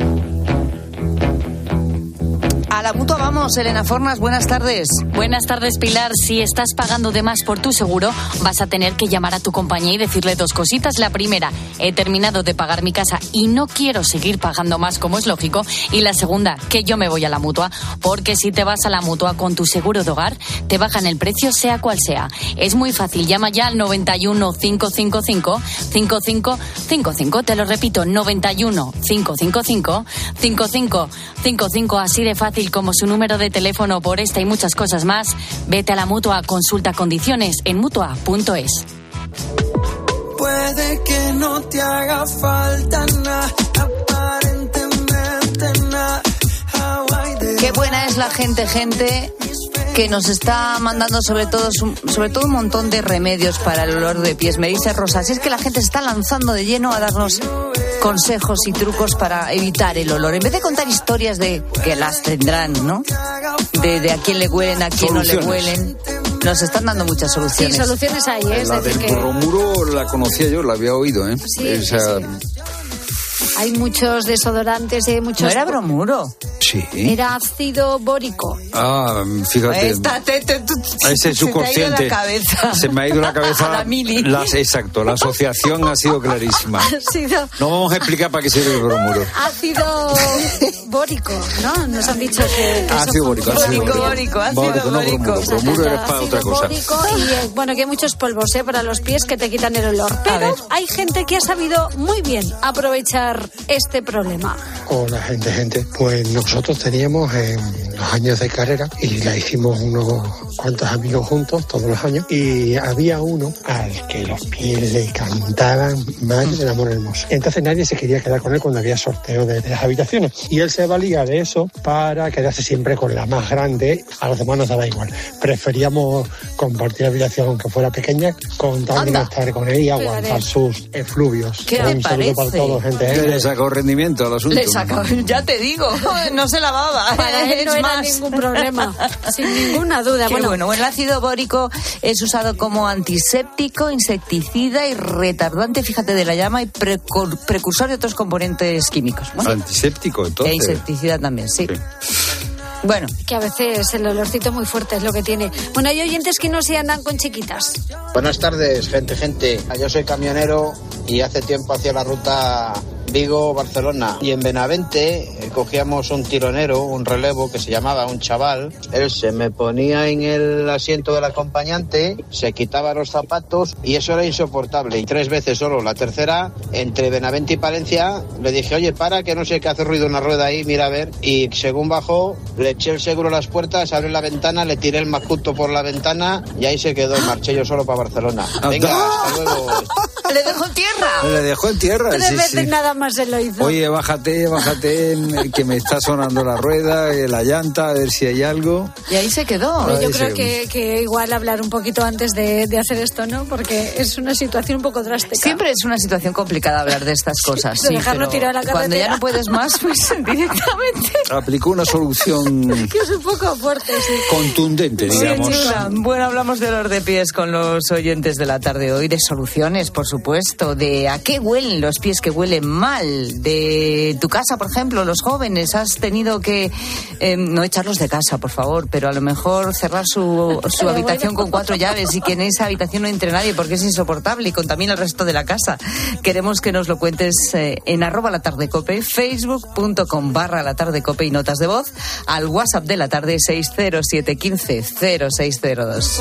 A la Mutua vamos, Elena Fornas, buenas tardes. Buenas tardes, Pilar. Si estás pagando de más por tu seguro, vas a tener que llamar a tu compañía y decirle dos cositas. La primera, he terminado de pagar mi casa y no quiero seguir pagando más, como es lógico. Y la segunda, que yo me voy a la Mutua, porque si te vas a la Mutua con tu seguro de hogar, te bajan el precio sea cual sea. Es muy fácil, llama ya al noventa y uno, cinco cinco cinco, cinco cinco cinco cinco. Te lo repito, noventa y uno, cinco cinco cinco, cinco cinco cinco cinco. Así de fácil móvil como su número de teléfono. Por esta y muchas cosas más, vete a la Mutua, consulta condiciones en mutua punto es. Puede que no te haga falta nada, aparentemente nada. Qué buena es la gente, gente que nos está mandando sobre todo sobre todo un montón de remedios para el olor de pies. Me dice Rosa, así es que la gente se está lanzando de lleno a darnos consejos y trucos para evitar el olor. En vez de contar historias de que las tendrán, ¿no? De, de a quién le huelen, a quién no le huelen. Nos están dando muchas soluciones. Sí, soluciones hay, ¿eh? Es la decir del que... Burromuro la conocía yo, la había oído, ¿eh? Sí, Esa... sí, sí. Hay muchos desodorantes, hay muchos... ¿No era bromuro? Sí. Era ácido bórico. Ah, fíjate. Esta, te, te, te, Ese es subconsciente. Se, te ha ido la cabeza. Se me ha ido la cabeza. A la mili. Las, exacto, la asociación ha sido clarísima. Ácido... No vamos a explicar para qué sirve el bromuro. Ácido bórico, ¿no? Nos han dicho que... que ácido bórico, ácido bórico. Bórico, ácido bórico. No bromuro. Bromuro es para otra cosa. Bórico y, eh, bueno, que hay muchos polvos, ¿eh? Para los pies que te quitan el olor. Pero hay gente que ha sabido muy bien aprovechar este problema. Hola, gente, gente. Pues nosotros teníamos en los años de carrera y la hicimos unos cuantos amigos juntos todos los años y había uno al que los pies le cantaban mal del amor hermoso. Entonces nadie se quería quedar con él cuando había sorteo de, de las habitaciones y él se valía de eso para quedarse siempre con la más grande. A los demás nos daba igual. Preferíamos compartir habitación aunque fuera pequeña con tal de no estar con él y aguantar sus efluvios. ¿Qué me Un parece? saludo para todos, gente. Que le sacó rendimiento al asunto. Le sacó, ya te digo, no se lavaba. Para él no es era más. ningún problema, sin ninguna duda. Qué bueno, bueno, bueno, el ácido bórico es usado como antiséptico, insecticida y retardante, fíjate, de la llama y precur- precursor de otros componentes químicos. Bueno, antiséptico, entonces. e insecticida también, sí. sí. Bueno. Que a veces el olorcito muy fuerte es lo que tiene. Bueno, hay oyentes que no se andan con chiquitas. Buenas tardes, gente, gente. Yo soy camionero y hace tiempo hacía la ruta Vigo-Barcelona. Y en Benavente eh, cogíamos un tironero, un relevo que se llamaba un chaval. Él se me ponía en el asiento del acompañante, se quitaba los zapatos y eso era insoportable. Y tres veces solo. La tercera, entre Benavente y Palencia, le dije, oye, para, que no sé qué hace ruido una rueda ahí, mira a ver. Y según bajó, le eché el seguro a las puertas, abrí la ventana, le tiré el macuto por la ventana y ahí se quedó. Marché yo solo para Barcelona. Venga, hasta luego. ¿Le dejó en tierra? Le dejó en tierra, Tres sí, veces sí. nada más se lo hizo. Oye, bájate, bájate, que me está sonando la rueda, la llanta, a ver si hay algo. Y ahí se quedó. Pero yo Ahí creo se- que, que igual hablar un poquito antes de, de hacer esto, ¿no? Porque es una situación un poco drástica. Siempre es una situación complicada hablar de estas cosas. de sí, dejarlo pero tirado a la cuando ya carretera. no puedes más, pues directamente. Aplicó una solución Que es un poco fuerte, sí. contundente, digamos. Sí, chula. Bueno, hablamos de olor de pies con los oyentes de la tarde hoy, de soluciones, por supuesto, de a qué huelen los pies que huelen mal, de tu casa, por ejemplo, los jóvenes, has tenido que eh, no echarlos de casa, por favor, pero a lo mejor cerrar su, su habitación con cuatro llaves y que en esa habitación no entre nadie porque es insoportable y contamina el resto de la casa. Queremos que nos lo cuentes eh, en arroba la tarde cope, facebook.com barra la tarde cope y notas de voz, al WhatsApp de la tarde seis cero siete uno cinco cero seis cero dos.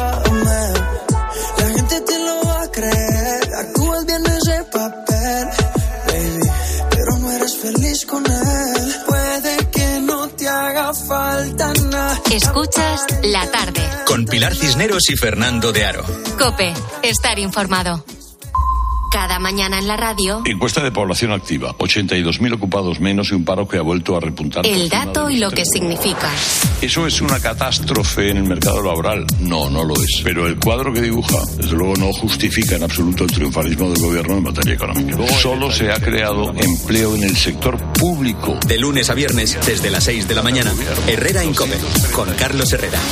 La gente te lo va a creer, actúas bien ese papel, baby, pero no eres feliz con él. Puede que no te haga falta nada. Escuchas La Tarde. Con Pilar Cisneros y Fernando de Aro. COPE. Estar informado. Cada mañana en la radio, Encuesta de población activa. ochenta y dos mil ocupados menos y un paro que ha vuelto a repuntar. el dato y lo que significa. ¿Eso es una catástrofe en el mercado laboral? No, no lo es. Pero el cuadro que dibuja, desde luego, no justifica en absoluto el triunfalismo del gobierno en materia económica. Solo se ha creado empleo en el sector público. De lunes a viernes, desde las seis de la mañana, Herrera en COPE, con Carlos Herrera.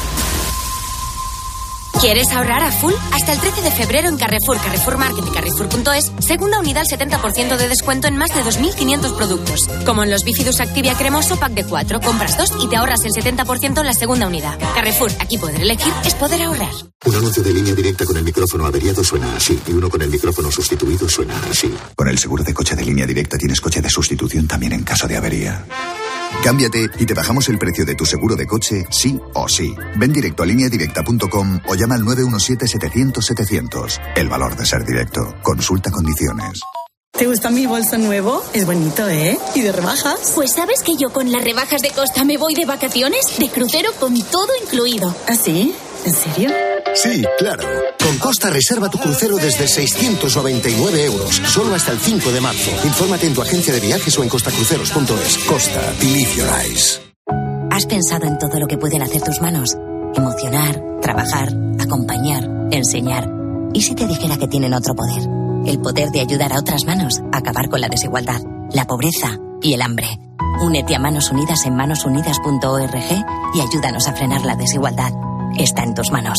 ¿Quieres ahorrar a full? Hasta el trece de febrero en Carrefour, Carrefour Market y Carrefour punto es, segunda unidad al setenta por ciento de descuento en más de dos mil quinientos productos. Como en los Bifidus Activia cremoso pack de cuatro, compras dos y te ahorras el setenta por ciento en la segunda unidad. Carrefour, aquí poder elegir es poder ahorrar. Un anuncio de Línea Directa con el micrófono averiado suena así, y uno con el micrófono sustituido suena así. Con el seguro de coche de Línea Directa tienes coche de sustitución también en caso de avería. Cámbiate y te bajamos el precio de tu seguro de coche sí o sí. Ven directo a línea directa punto com o llama al nueve uno siete setecientos setecientos. El valor de ser directo. Consulta condiciones. ¿Te gusta mi bolso nuevo? Es bonito, ¿eh? ¿Y de rebajas? Pues ¿sabes que yo con las rebajas de Costa me voy de vacaciones? De crucero con todo incluido. ¿Ah, sí? ¿En serio? Sí, claro. Con Costa reserva tu crucero desde seiscientos noventa y nueve euros, solo hasta el cinco de marzo. Infórmate en tu agencia de viajes o en costacruceros punto es. Costa, believe your eyes. ¿Has pensado en todo lo que pueden hacer tus manos? Emocionar, trabajar, acompañar, enseñar. ¿Y si te dijera que tienen otro poder? El poder de ayudar a otras manos a acabar con la desigualdad, la pobreza y el hambre. Únete a Manos Unidas en manos unidas punto org y ayúdanos a frenar la desigualdad. Está en tus manos.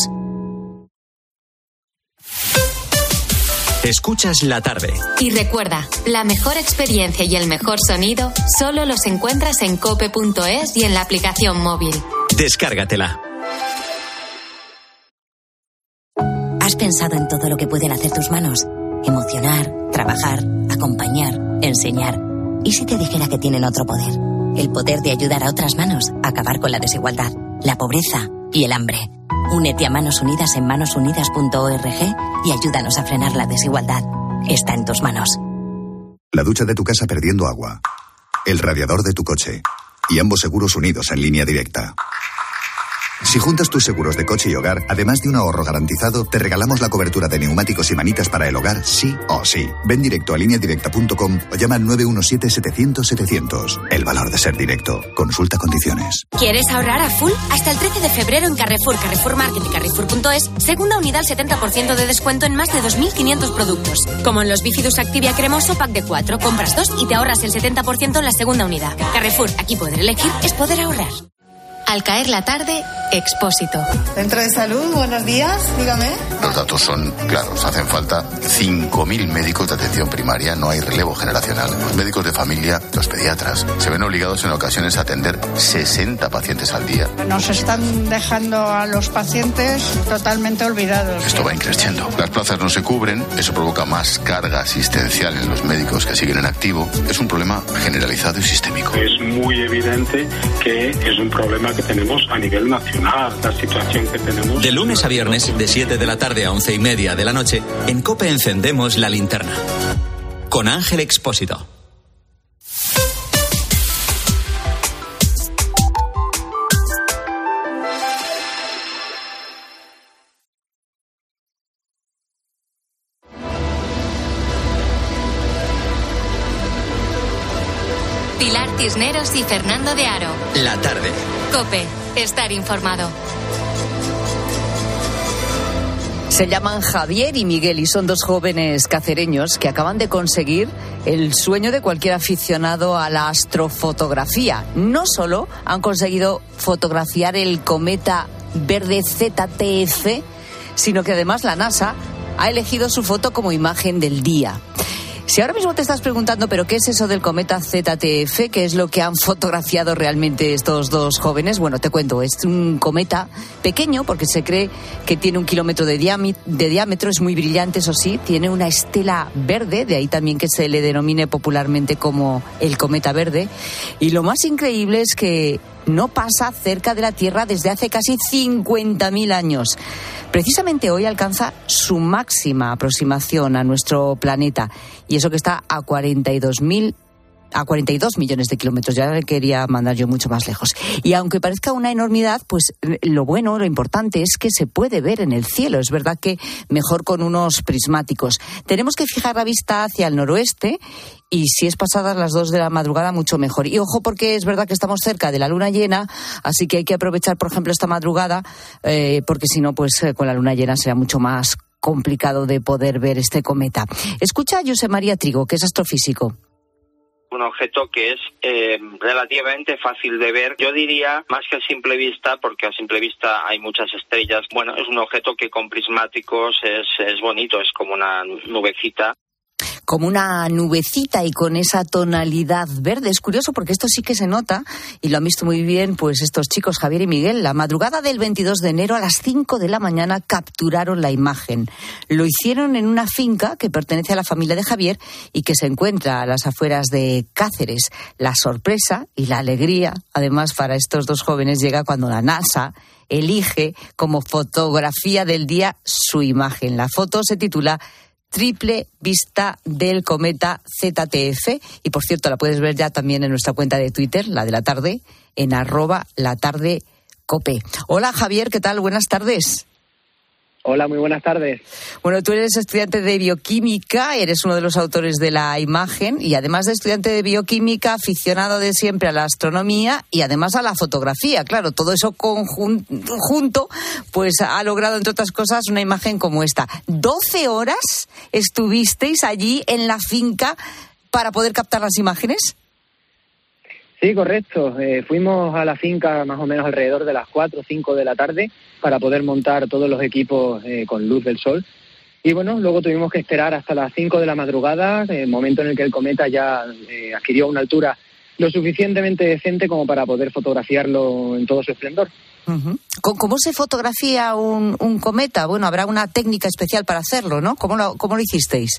Escuchas la tarde. Y recuerda, la mejor experiencia y el mejor sonido solo los encuentras en cope punto es y en la aplicación móvil. Descárgatela. ¿Has pensado en todo lo que pueden hacer tus manos? Emocionar, trabajar, acompañar, enseñar. ¿Y si te dijera que tienen otro poder? El poder de ayudar a otras manos a acabar con la desigualdad, la pobreza y el hambre. Únete a Manos Unidas en manos unidas punto org y ayúdanos a frenar la desigualdad. Está en tus manos. La ducha de tu casa perdiendo agua. El radiador de tu coche. Y ambos seguros unidos en línea directa. Si juntas tus seguros de coche y hogar, además de un ahorro garantizado, te regalamos la cobertura de neumáticos y manitas para el hogar, sí o sí. Ven directo a línea directa punto com o llama al nueve uno siete, setecientos, setecientos. El valor de ser directo. Consulta condiciones. ¿Quieres ahorrar a full? Hasta el trece de febrero en Carrefour, Carrefour Market y Carrefour punto es, segunda unidad al setenta por ciento de descuento en más de dos mil quinientos productos. Como en los Bifidus Activia Cremoso Pack de cuatro, compras dos y te ahorras el setenta por ciento en la segunda unidad. Carrefour, aquí poder elegir es poder ahorrar. Al caer la tarde, Expósito. Centro de Salud, buenos días, dígame. Los datos son claros, hacen falta cinco mil médicos de atención primaria, no hay relevo generacional. Los médicos de familia, los pediatras, se ven obligados en ocasiones a atender sesenta pacientes al día. Nos están dejando a los pacientes totalmente olvidados. Esto va increciendo. Las plazas no se cubren, eso provoca más carga asistencial en los médicos que siguen en activo. Es un problema generalizado y sistémico. Es muy evidente que es un problema que tenemos a nivel nacional, la situación que tenemos. De lunes a viernes, de siete de la tarde a once y media de la noche, en COPE encendemos la linterna. Con Ángel Expósito. Pilar Cisneros y Fernando de Aro. La tarde. COPE, estar informado. Se llaman Javier y Miguel y son dos jóvenes cacereños que acaban de conseguir el sueño de cualquier aficionado a la astrofotografía. No solo han conseguido fotografiar el cometa verde Z T F, sino que además la NASA ha elegido su foto como imagen del día. Si ahora mismo te estás preguntando, ¿pero qué es eso del cometa Z T F? ¿Qué es lo que han fotografiado realmente estos dos jóvenes? Bueno, te cuento, es un cometa pequeño porque se cree que tiene un kilómetro de, diámetro, de diámetro, es muy brillante, eso sí, tiene una estela verde, de ahí también que se le denomine popularmente como el cometa verde. Y lo más increíble es que no pasa cerca de la Tierra desde hace casi cincuenta mil años. Precisamente hoy alcanza su máxima aproximación a nuestro planeta, y eso que está a cuarenta y dos mil a cuarenta y dos millones de kilómetros. Ya le quería mandar yo mucho más lejos. Y aunque parezca una enormidad, pues lo bueno, lo importante es que se puede ver en el cielo. Es verdad que mejor con unos prismáticos. Tenemos que fijar la vista hacia el noroeste y si es pasadas las dos de la madrugada, mucho mejor. Y ojo, porque es verdad que estamos cerca de la luna llena, así que hay que aprovechar, por ejemplo, esta madrugada, eh, porque si no, pues eh, con la luna llena será mucho más complicado de poder ver este cometa. Escucha a José María Trigo, que es astrofísico. Un objeto que es eh, relativamente fácil de ver, yo diría más que a simple vista, porque a simple vista hay muchas estrellas. Bueno, es un objeto que con prismáticos es, es bonito, es como una nubecita. Como una nubecita y con esa tonalidad verde. Es curioso porque esto sí que se nota y lo han visto muy bien pues estos chicos, Javier y Miguel. La madrugada del veintidós de enero a las cinco de la mañana capturaron la imagen. Lo hicieron en una finca que pertenece a la familia de Javier y que se encuentra a las afueras de Cáceres. La sorpresa y la alegría, además, para estos dos jóvenes llega cuando la NASA elige como fotografía del día su imagen. La foto se titula triple vista del cometa Z T F. Y por cierto, la puedes ver ya también en nuestra cuenta de Twitter, la de la tarde, en arroba la tarde cope. Hola Javier, ¿qué tal? Buenas tardes. Hola, muy buenas tardes. Bueno, tú eres estudiante de bioquímica, eres uno de los autores de la imagen y además de estudiante de bioquímica, aficionado de siempre a la astronomía y además a la fotografía. Claro, todo eso conjunto, pues ha logrado, entre otras cosas, una imagen como esta. doce horas estuvisteis allí en la finca para poder captar las imágenes. Sí, correcto. Eh, fuimos a la finca más o menos alrededor de las cuatro o cinco de la tarde para poder montar todos los equipos eh, con luz del sol. Y bueno, luego tuvimos que esperar hasta las cinco de la madrugada, el momento en el que el cometa ya eh, adquirió una altura lo suficientemente decente como para poder fotografiarlo en todo su esplendor. Uh-huh. ¿Cómo se fotografía un, un cometa? Bueno, habrá una técnica especial para hacerlo, ¿no? ¿Cómo lo, cómo lo hicisteis?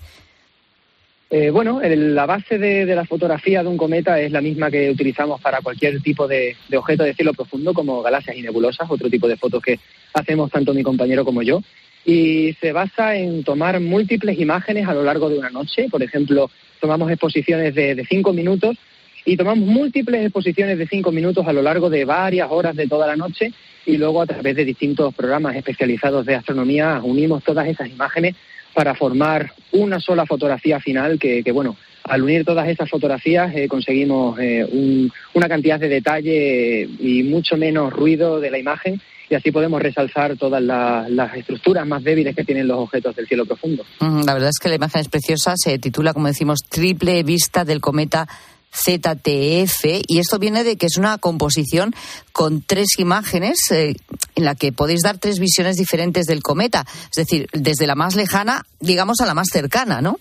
Eh, bueno, el, la base de, de la fotografía de un cometa es la misma que utilizamos para cualquier tipo de, de objeto de cielo profundo, como galaxias y nebulosas, otro tipo de fotos que hacemos tanto mi compañero como yo. Y se basa en tomar múltiples imágenes a lo largo de una noche. Por ejemplo, tomamos exposiciones de, de cinco minutos y tomamos múltiples exposiciones de cinco minutos a lo largo de varias horas de toda la noche y luego a través de distintos programas especializados de astronomía unimos todas esas imágenes para formar una sola fotografía final que, que bueno, al unir todas esas fotografías eh, conseguimos eh, un, una cantidad de detalle y mucho menos ruido de la imagen y así podemos resaltar todas la, las estructuras más débiles que tienen los objetos del cielo profundo. La verdad es que la imagen es preciosa, se titula, como decimos, Triple Vista del Cometa Z T F, y esto viene de que es una composición con tres imágenes eh, en la que podéis dar tres visiones diferentes del cometa, es decir, desde la más lejana, digamos, a la más cercana, ¿no?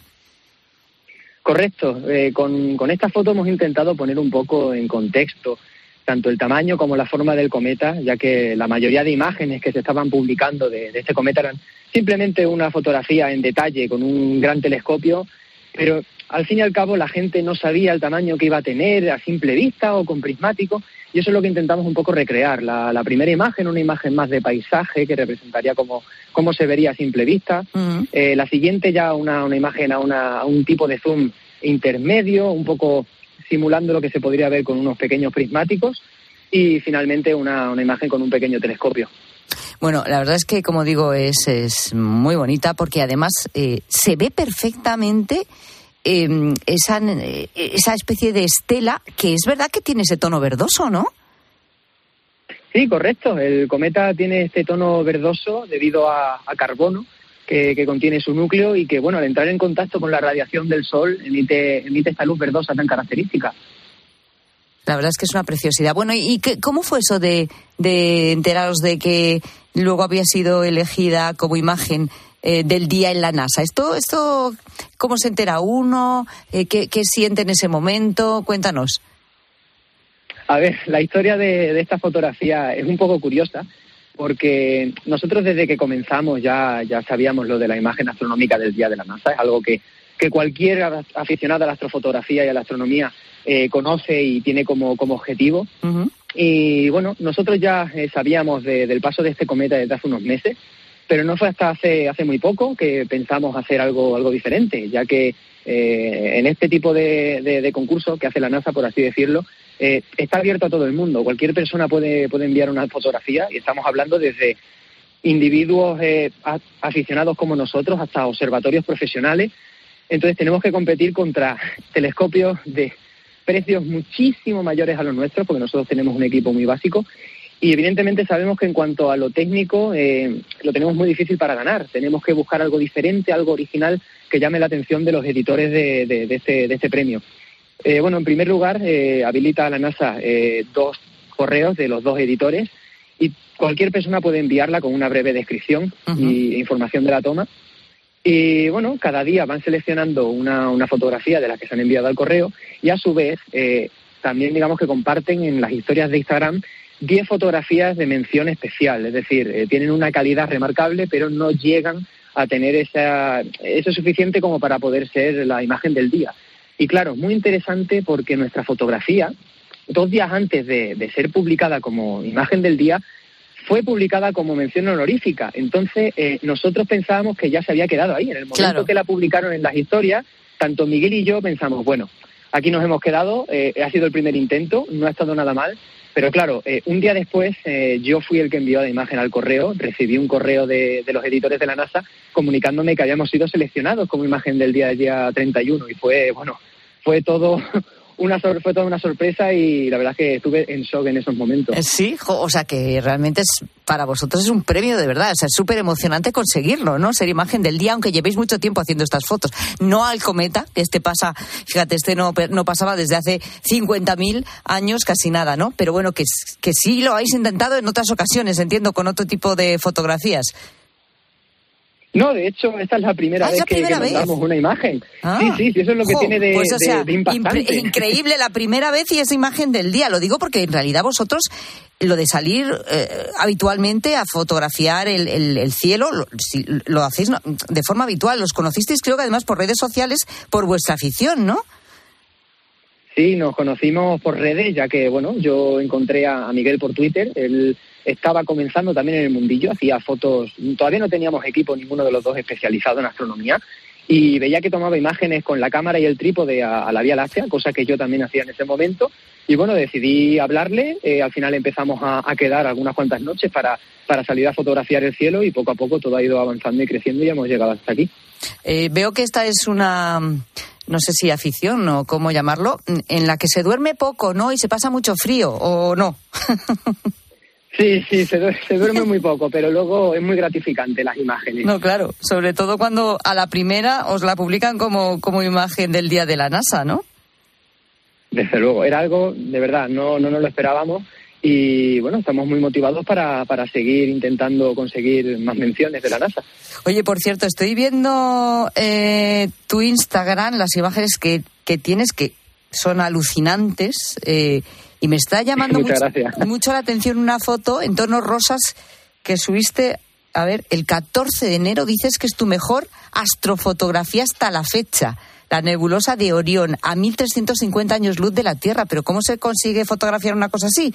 Correcto. Eh, con, con esta foto hemos intentado poner un poco en contexto tanto el tamaño como la forma del cometa, ya que la mayoría de imágenes que se estaban publicando de, de este cometa eran simplemente una fotografía en detalle con un gran telescopio, pero al fin y al cabo la gente no sabía el tamaño que iba a tener a simple vista o con prismático, y eso es lo que intentamos un poco recrear. La, la primera imagen, una imagen más de paisaje que representaría cómo, cómo se vería a simple vista. Uh-huh. Eh, la siguiente ya una, una imagen a, una, a un tipo de zoom intermedio, un poco simulando lo que se podría ver con unos pequeños prismáticos, y finalmente una, una imagen con un pequeño telescopio. Bueno, la verdad es que, como digo, es, es muy bonita porque además eh, se ve perfectamente eh, esa, esa especie de estela que es verdad que tiene ese tono verdoso, ¿no? Sí, correcto. El cometa tiene este tono verdoso debido a, a carbono que, que contiene su núcleo y que, bueno, al entrar en contacto con la radiación del Sol emite, emite esta luz verdosa tan característica. La verdad es que es una preciosidad. Bueno, ¿y qué, cómo fue eso de, de enteraros de que luego había sido elegida como imagen eh, del día en la NASA? ¿Esto, esto cómo se entera uno? Eh, ¿qué, ¿Qué siente en ese momento? Cuéntanos. A ver, la historia de, de esta fotografía es un poco curiosa, porque nosotros desde que comenzamos ya, ya sabíamos lo de la imagen astronómica del día de la NASA. Es algo que, que cualquier aficionado a la astrofotografía y a la astronomía eh, conoce y tiene como, como objetivo. Uh-huh. Y bueno, nosotros ya eh, sabíamos de, del paso de este cometa desde hace unos meses, pero no fue hasta hace, hace muy poco que pensamos hacer algo, algo diferente, ya que eh, en este tipo de, de, de concurso que hace la NASA, por así decirlo, Eh, está abierto a todo el mundo. Cualquier persona puede, puede enviar una fotografía y estamos hablando desde individuos eh, a, aficionados como nosotros hasta observatorios profesionales. Entonces tenemos que competir contra telescopios de precios muchísimo mayores a los nuestros, porque nosotros tenemos un equipo muy básico y evidentemente sabemos que en cuanto a lo técnico eh, lo tenemos muy difícil para ganar. Tenemos que buscar algo diferente, algo original que llame la atención de los editores de, de, de, este, de este premio. Eh, bueno, en primer lugar, eh, habilita a la NASA eh, dos correos de los dos editores y cualquier persona puede enviarla con una breve descripción uh-huh. y información de la toma. Y bueno, cada día van seleccionando una, una fotografía de las que se han enviado al correo y a su vez eh, también digamos que comparten en las historias de Instagram diez fotografías de mención especial, es decir, eh, tienen una calidad remarcable pero no llegan a tener esa, eso suficiente como para poder ser la imagen del día. Y claro, muy interesante porque nuestra fotografía, dos días antes de, de ser publicada como imagen del día, fue publicada como mención honorífica. Entonces, eh, nosotros pensábamos que ya se había quedado ahí. En el momento claro. que la publicaron en las historias, tanto Miguel y yo pensamos, bueno, aquí nos hemos quedado, eh, ha sido el primer intento, no ha estado nada mal, pero claro, eh, un día después eh, yo fui el que envió la imagen al correo, recibí un correo de, de los editores de la NASA comunicándome que habíamos sido seleccionados como imagen del día, día treinta y uno, y fue, bueno, fue todo... Una sor- fue toda una sorpresa y la verdad es que estuve en shock en esos momentos. Sí, jo, o sea que realmente es para vosotros es un premio de verdad, o sea, es súper emocionante conseguirlo, ¿no? Ser imagen del día, aunque llevéis mucho tiempo haciendo estas fotos. No al cometa, que este pasa, fíjate, este no, no pasaba desde hace cincuenta mil años, casi nada, ¿no? Pero bueno, que, que sí lo habéis intentado en otras ocasiones, entiendo, con otro tipo de fotografías. No, de hecho, esta es la primera ah, vez la que, primera que vez? mandamos una imagen. Ah, sí, sí, sí, eso es lo que jo, tiene de, pues, o sea, de, de impactante. Impre- increíble, la primera vez y esa imagen del día. Lo digo porque en realidad vosotros, lo de salir eh, habitualmente a fotografiar el, el, el cielo, lo, si, lo hacéis no, de forma habitual. Los conocisteis, creo que además por redes sociales, por vuestra afición, ¿no? Sí, nos conocimos por redes, ya que, bueno, yo encontré a, a Miguel por Twitter. Él estaba comenzando también en el mundillo, hacía fotos, todavía no teníamos equipo, ninguno de los dos especializado en astronomía, y veía que tomaba imágenes con la cámara y el trípode a, a la Vía Láctea, cosa que yo también hacía en ese momento, y bueno, decidí hablarle, eh, al final empezamos a, a quedar algunas cuantas noches para, para salir a fotografiar el cielo, y poco a poco todo ha ido avanzando y creciendo y hemos llegado hasta aquí. Eh, veo que esta es una... no sé si afición o cómo llamarlo, en la que se duerme poco, ¿no? Y se pasa mucho frío, ¿o no? Sí, sí, se duerme, se duerme muy poco, pero luego es muy gratificante las imágenes. No, claro, sobre todo cuando a la primera os la publican como, como imagen del día de la NASA, ¿no? Desde luego, era algo, de verdad, no, no nos lo esperábamos. Y bueno, estamos muy motivados para, para seguir intentando conseguir más menciones de la NASA. Oye, por cierto, estoy viendo eh, tu Instagram, las imágenes que, que tienes que son alucinantes eh, y me está llamando mucho, mucho la atención una foto en tonos rosas que subiste, a ver, el catorce de enero, dices que es tu mejor astrofotografía hasta la fecha. La nebulosa de Orión, a mil trescientos cincuenta años luz de la Tierra. ¿Pero cómo se consigue fotografiar una cosa así?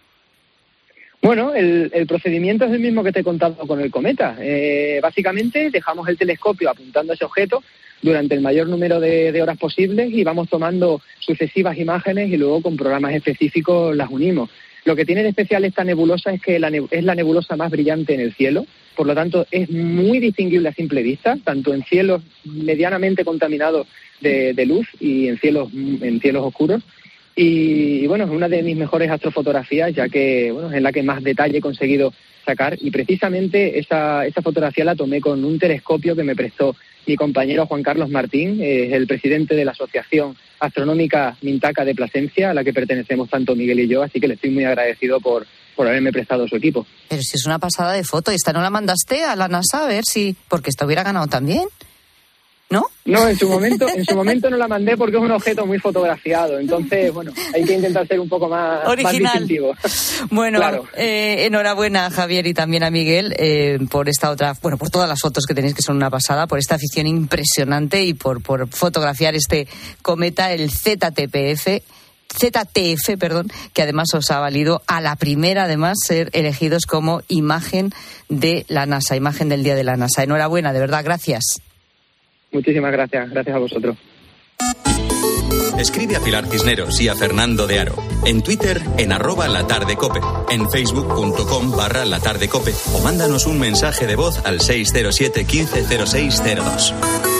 Bueno, el, el procedimiento es el mismo que te he contado con el cometa. Eh, básicamente dejamos el telescopio apuntando a ese objeto durante el mayor número de, de horas posibles y vamos tomando sucesivas imágenes y luego con programas específicos las unimos. Lo que tiene de especial esta nebulosa es que la ne- es la nebulosa más brillante en el cielo, por lo tanto es muy distinguible a simple vista, tanto en cielos medianamente contaminados de, de luz y en cielos, en cielos oscuros. Y, y bueno, es una de mis mejores astrofotografías, ya que bueno, es la que más detalle he conseguido sacar, y precisamente esa, esa fotografía la tomé con un telescopio que me prestó mi compañero Juan Carlos Martín, eh, es el presidente de la Asociación Astronómica Mintaca de Plasencia, a la que pertenecemos tanto Miguel y yo, así que le estoy muy agradecido por, por haberme prestado su equipo. Pero si es una pasada de foto, ¿y esta no la mandaste a la NASA a ver si, porque esta hubiera ganado también? ¿No? No, en su momento, en su momento no la mandé porque es un objeto muy fotografiado. Entonces, bueno, hay que intentar ser un poco más, original. Más distintivo. Bueno, claro. eh, enhorabuena a Javier y también a Miguel eh, por esta otra, bueno, por todas las fotos que tenéis que son una pasada, por esta afición impresionante y por, por fotografiar este cometa, el Z T P F. Z T F, perdón, que además os ha valido a la primera, además, ser elegidos como imagen de la NASA, imagen del Día de la NASA. Enhorabuena, de verdad, gracias. Muchísimas gracias, gracias a vosotros. Escribe a Pilar Cisneros y a Fernando de Aro. En Twitter, en arroba latardecope. En facebook.com barra latardecope. O mándanos un mensaje de voz al seis cero siete, quince cero seis cero dos.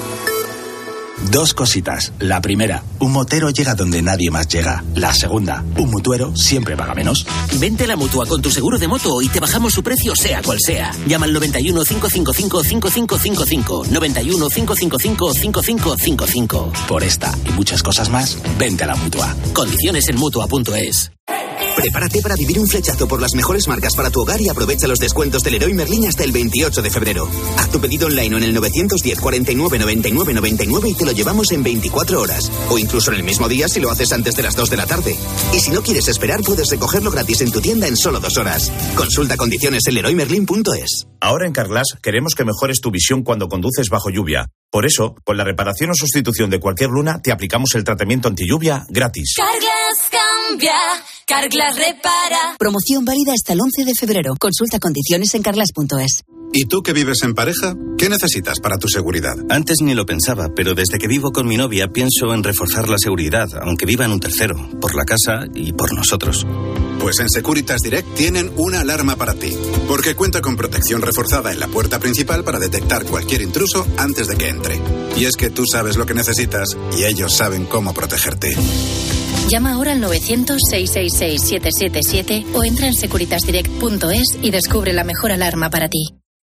Dos cositas. La primera, un motero llega donde nadie más llega. La segunda, un mutuero siempre paga menos. Vente a la Mutua con tu seguro de moto y te bajamos su precio sea cual sea. Llama al noventa y uno, cinco cinco cinco, cinco cinco cinco cinco. noventa y uno, cinco cinco cinco, cinco cinco cinco cinco. Por esta y muchas cosas más, vente a la Mutua. Condiciones en mutua punto es. Prepárate para vivir un flechazo por las mejores marcas para tu hogar y aprovecha los descuentos del Leroy Merlin hasta el veintiocho de febrero. Haz tu pedido online o en el novecientos diez, cuarenta y nueve, noventa y nueve, noventa y nueve y te lo llevamos en veinticuatro horas. O incluso en el mismo día si lo haces antes de las dos de la tarde. Y si no quieres esperar, puedes recogerlo gratis en tu tienda en solo dos horas. Consulta condiciones en leroy merlin punto es. Ahora en Carglass queremos que mejores tu visión cuando conduces bajo lluvia. Por eso, con la reparación o sustitución de cualquier luna, te aplicamos el tratamiento antilluvia gratis. Carglass cambia, Carglass repara. Promoción válida hasta el once de febrero. Consulta condiciones en carglass punto es. ¿Y tú que vives en pareja? ¿Qué necesitas para tu seguridad? Antes ni lo pensaba, pero desde que vivo con mi novia pienso en reforzar la seguridad, aunque viva en un tercero, por la casa y por nosotros. Pues en Securitas Direct tienen una alarma para ti, porque cuenta con protección reforzada en la puerta principal para detectar cualquier intruso antes de que entre. Y es que tú sabes lo que necesitas y ellos saben cómo protegerte. Llama ahora al novecientos, seiscientos sesenta y seis, siete siete siete o entra en securitas direct punto es y descubre la mejor alarma para ti.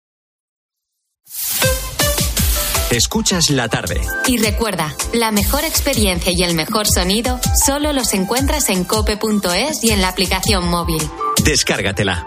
Escuchas la tarde. Y recuerda, la mejor experiencia y el mejor sonido solo los encuentras en cope punto es y en la aplicación móvil. Descárgatela.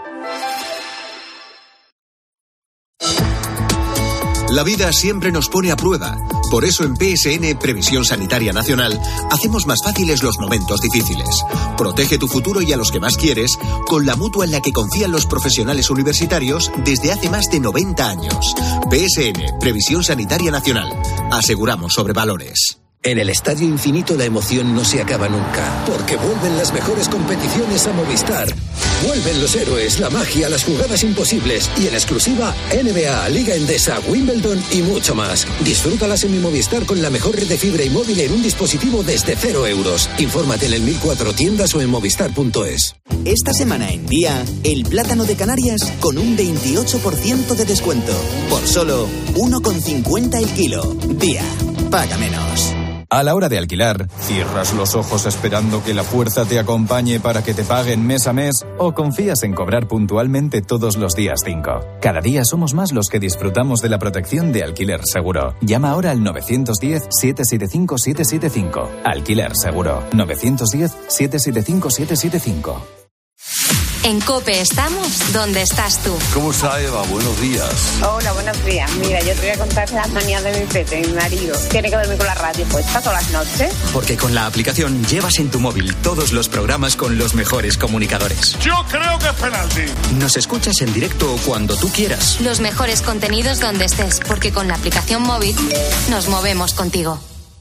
La vida siempre nos pone a prueba. Por eso en P S N Previsión Sanitaria Nacional hacemos más fáciles los momentos difíciles. Protege tu futuro y a los que más quieres con la mutua en la que confían los profesionales universitarios desde hace más de noventa años. P S N Previsión Sanitaria Nacional. Aseguramos sobre valores. En el Estadio Infinito la emoción no se acaba nunca, porque vuelven las mejores competiciones a Movistar. Vuelven los héroes, la magia, las jugadas imposibles y en exclusiva N B A, Liga Endesa, Wimbledon y mucho más. Disfrútalas en mi Movistar con la mejor red de fibra y móvil en un dispositivo desde cero euros. Infórmate en el mil cuatro tiendas o en movistar punto es. Esta semana en Día, el plátano de Canarias con un veintiocho por ciento de descuento. Por solo uno con cincuenta el kilo. Día, paga menos. A la hora de alquilar, ¿cierras los ojos esperando que la fuerza te acompañe para que te paguen mes a mes o confías en cobrar puntualmente todos los días cinco? Cada día somos más los que disfrutamos de la protección de Alquiler Seguro. Llama ahora al nueve uno cero, siete siete cinco, siete siete cinco. Alquiler Seguro. nueve uno cero, siete siete cinco, siete siete cinco. En COPE estamos donde estás tú. ¿Cómo está, Eva? Buenos días. Hola, buenos días. Mira, yo te voy a contar las manías de mi pete, mi marido. Tiene que dormir con la radio puesta todas las noches. Porque con la aplicación llevas en tu móvil todos los programas con los mejores comunicadores. Yo creo que es penalti. Nos escuchas en directo cuando tú quieras. Los mejores contenidos donde estés, porque con la aplicación móvil nos movemos contigo.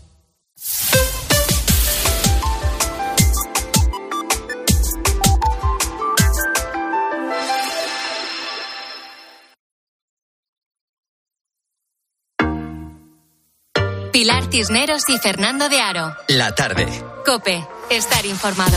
Pilar Cisneros y Fernando de Aro. La tarde. COPE. Estar informado.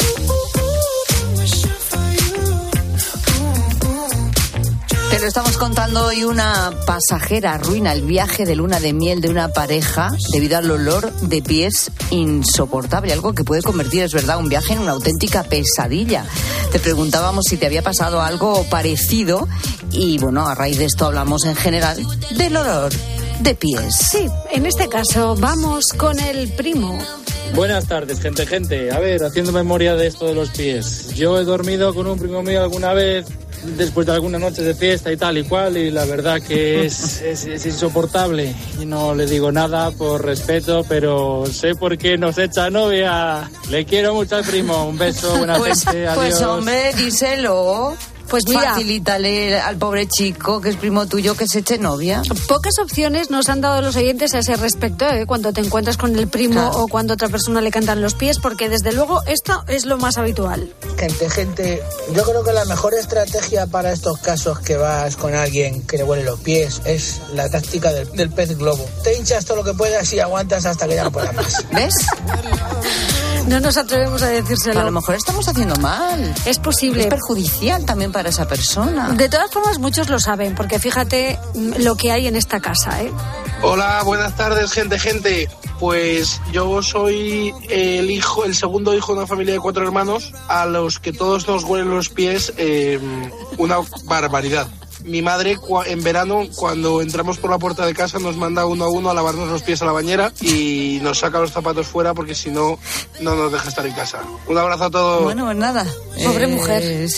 Te lo estamos contando hoy. Una pasajera arruina el viaje de luna de miel de una pareja debido al olor de pies insoportable, algo que puede convertir, es verdad, un viaje en una auténtica pesadilla. Te preguntábamos si te había pasado algo parecido y, bueno, a raíz de esto hablamos en general del olor de pies. Sí, en este caso vamos con el primo. Buenas tardes, gente, gente. A ver, haciendo memoria de esto de los pies. Yo he dormido con un primo mío alguna vez, después de alguna noche de fiesta y tal y cual, y la verdad que es, es, es insoportable. Y no le digo nada por respeto, pero sé por qué nos echa novia. Le quiero mucho al primo. Un beso, buena pues, gente, adiós. Pues hombre, díselo. Pues mira, facilítale al pobre chico que es primo tuyo que se eche novia. Pocas opciones nos han dado los oyentes a ese respecto, ¿eh? Cuando te encuentras con el primo, claro, o cuando otra persona le cantan los pies, porque desde luego esto es lo más habitual. Gente, gente, yo creo que la mejor estrategia para estos casos que vas con alguien que le huele los pies es la táctica del, del pez globo. Te hinchas todo lo que puedas y aguantas hasta que ya no puedas más. ¿Ves? No nos atrevemos a decírselo. A lo mejor estamos haciendo mal. Es posible. Es perjudicial también para esa persona. De todas formas, muchos lo saben, porque fíjate lo que hay en esta casa, ¿eh? Hola, buenas tardes, gente, gente. Pues yo soy el hijo, el segundo hijo de una familia de cuatro hermanos, a los que todos nos huelen los pies, eh, una barbaridad. Mi madre en verano, cuando entramos por la puerta de casa, nos manda uno a uno a lavarnos los pies a la bañera y nos saca los zapatos fuera porque si no, no nos deja estar en casa. Un abrazo a todos. Bueno, pues nada. Pobre eh, mujer. Sí.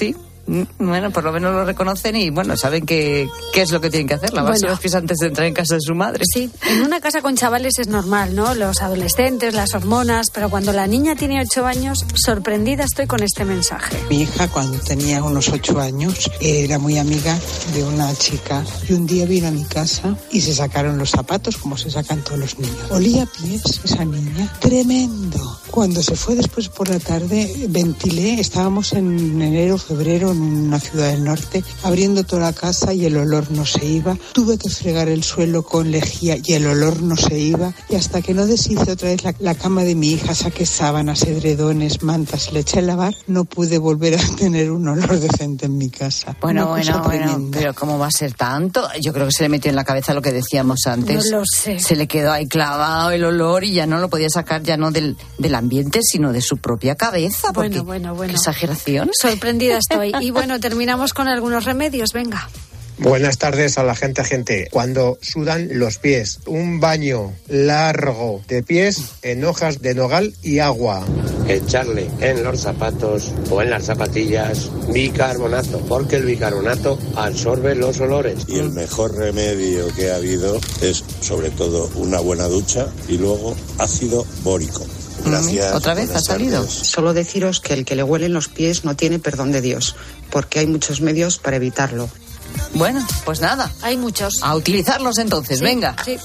Bueno, por lo menos lo reconocen y, bueno, saben que, qué es lo que tienen que hacer, lavarse Bueno. los pies antes de entrar en casa de su madre. Sí, en una casa con chavales es normal, ¿no? Los adolescentes, las hormonas, pero cuando la niña tiene ocho años, sorprendida estoy con este mensaje. Mi hija, cuando tenía unos ocho años, era muy amiga de una chica y un día vino a mi casa y se sacaron los zapatos como se sacan todos los niños. Olía a pies esa niña, tremendo. Cuando se fue después por la tarde, ventilé, estábamos en enero, febrero, en una ciudad del norte, abriendo toda la casa y el olor no se iba. Tuve que fregar el suelo con lejía y el olor no se iba. Y hasta que no deshice otra vez la, la cama de mi hija, saqué sábanas, edredones, mantas y le eché a lavar, no pude volver a tener un olor decente en mi casa. Bueno, Una cosa bueno, bueno, tremenda. pero ¿cómo va a ser tanto? Yo creo que se le metió en la cabeza lo que decíamos antes. No lo sé. Se le quedó ahí clavado el olor y ya no lo podía sacar ya no del, del ambiente, sino de su propia cabeza. Porque, Bueno, bueno, bueno. Qué exageración. Sorprendida estoy. Y bueno, terminamos con algunos remedios, venga. Buenas tardes a la gente, gente. Cuando sudan los pies, un baño largo de pies en hojas de nogal y agua. Echarle en los zapatos o en las zapatillas bicarbonato, porque el bicarbonato absorbe los olores. Y el mejor remedio que ha habido es, sobre todo, una buena ducha y luego ácido bórico. Gracias. ¿Otra vez ha salido? Solo deciros que el que le huelen los pies no tiene perdón de Dios, porque hay muchos medios para evitarlo. Bueno, pues nada. Hay muchos. A utilizarlos entonces, Sí, venga. Sí.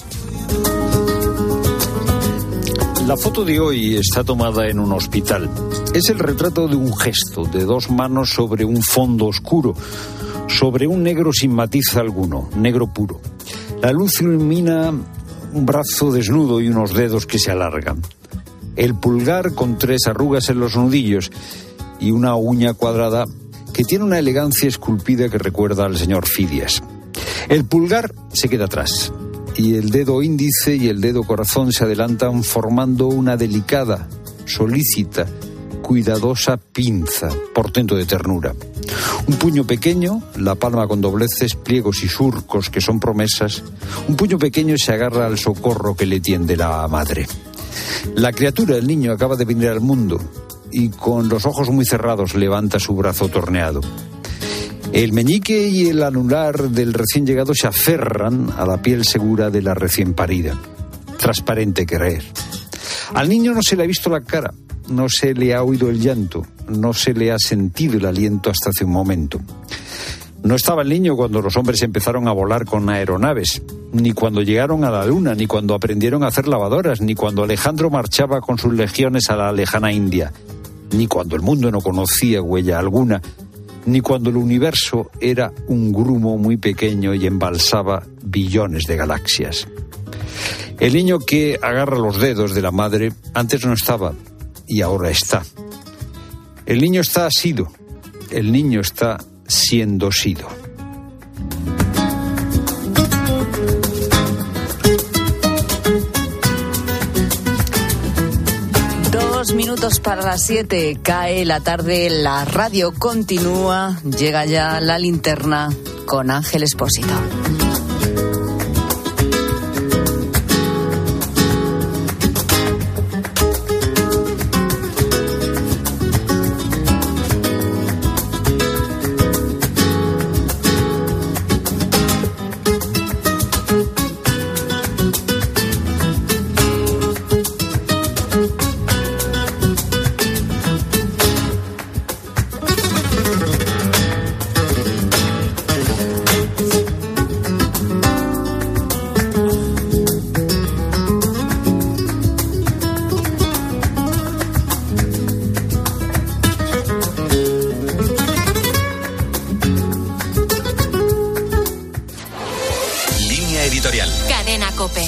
La foto de hoy está tomada en un hospital. Es el retrato de un gesto, de dos manos sobre un fondo oscuro, sobre un negro sin matiz alguno, negro puro. La luz ilumina un brazo desnudo y unos dedos que se alargan. El pulgar con tres arrugas en los nudillos y una uña cuadrada que tiene una elegancia esculpida que recuerda al señor Fidias. El pulgar se queda atrás y el dedo índice y el dedo corazón se adelantan formando una delicada, solícita, cuidadosa pinza, portento de ternura. Un puño pequeño, la palma con dobleces, pliegos y surcos que son promesas. Un puño pequeño se agarra al socorro que le tiende la madre. La criatura, el niño, acaba de venir al mundo y con los ojos muy cerrados levanta su brazo torneado. El meñique y el anular del recién llegado se aferran a la piel segura de la recién parida. Transparente querer. Al niño no se le ha visto la cara, no se le ha oído el llanto, no se le ha sentido el aliento hasta hace un momento. No estaba el niño cuando los hombres empezaron a volar con aeronaves, ni cuando llegaron a la luna, ni cuando aprendieron a hacer lavadoras, ni cuando Alejandro marchaba con sus legiones a la lejana India, ni cuando el mundo no conocía huella alguna, ni cuando el universo era un grumo muy pequeño y embalsaba billones de galaxias. El niño que agarra los dedos de la madre antes no estaba y ahora está. El niño está sido, el niño está siendo sido. Dos minutos para las siete, cae la tarde, la radio continúa, llega ya la linterna con Ángel Expósito. Cadena COPE.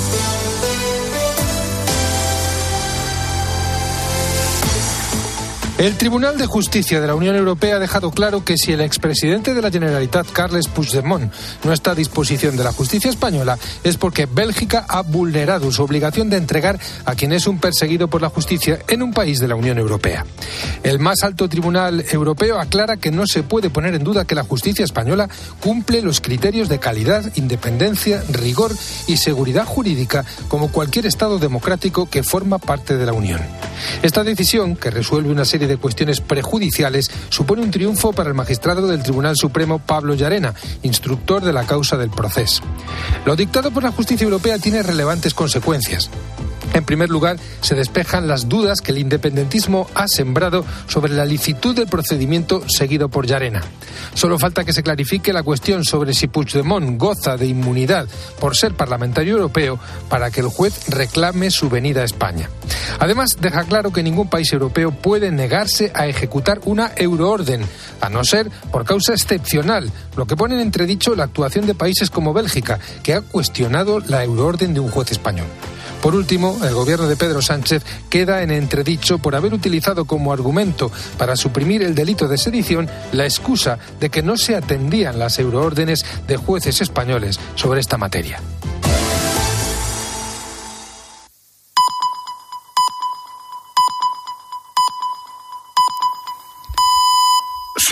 El Tribunal de Justicia de la Unión Europea ha dejado claro que si el expresidente de la Generalitat, Carles Puigdemont, no está a disposición de la justicia española, es porque Bélgica ha vulnerado su obligación de entregar a quien es un perseguido por la justicia en un país de la Unión Europea. El más alto tribunal europeo aclara que no se puede poner en duda que la justicia española cumple los criterios de calidad, independencia, rigor y seguridad jurídica como cualquier Estado democrático que forma parte de la Unión. Esta decisión, que resuelve una serie de de cuestiones prejudiciales supone un triunfo para el magistrado del Tribunal Supremo Pablo Llarena, instructor de la causa del Procés. Lo dictado por la justicia europea tiene relevantes consecuencias. En primer lugar, se despejan las dudas que el independentismo ha sembrado sobre la licitud del procedimiento seguido por Llarena. Solo falta que se clarifique la cuestión sobre si Puigdemont goza de inmunidad por ser parlamentario europeo para que el juez reclame su venida a España. Además, deja claro que ningún país europeo puede negarse a ejecutar una euroorden, a no ser por causa excepcional, lo que pone en entredicho la actuación de países como Bélgica, que ha cuestionado la euroorden de un juez español. Por último, el gobierno de Pedro Sánchez queda en entredicho por haber utilizado como argumento para suprimir el delito de sedición la excusa de que no se atendían las euroórdenes de jueces españoles sobre esta materia.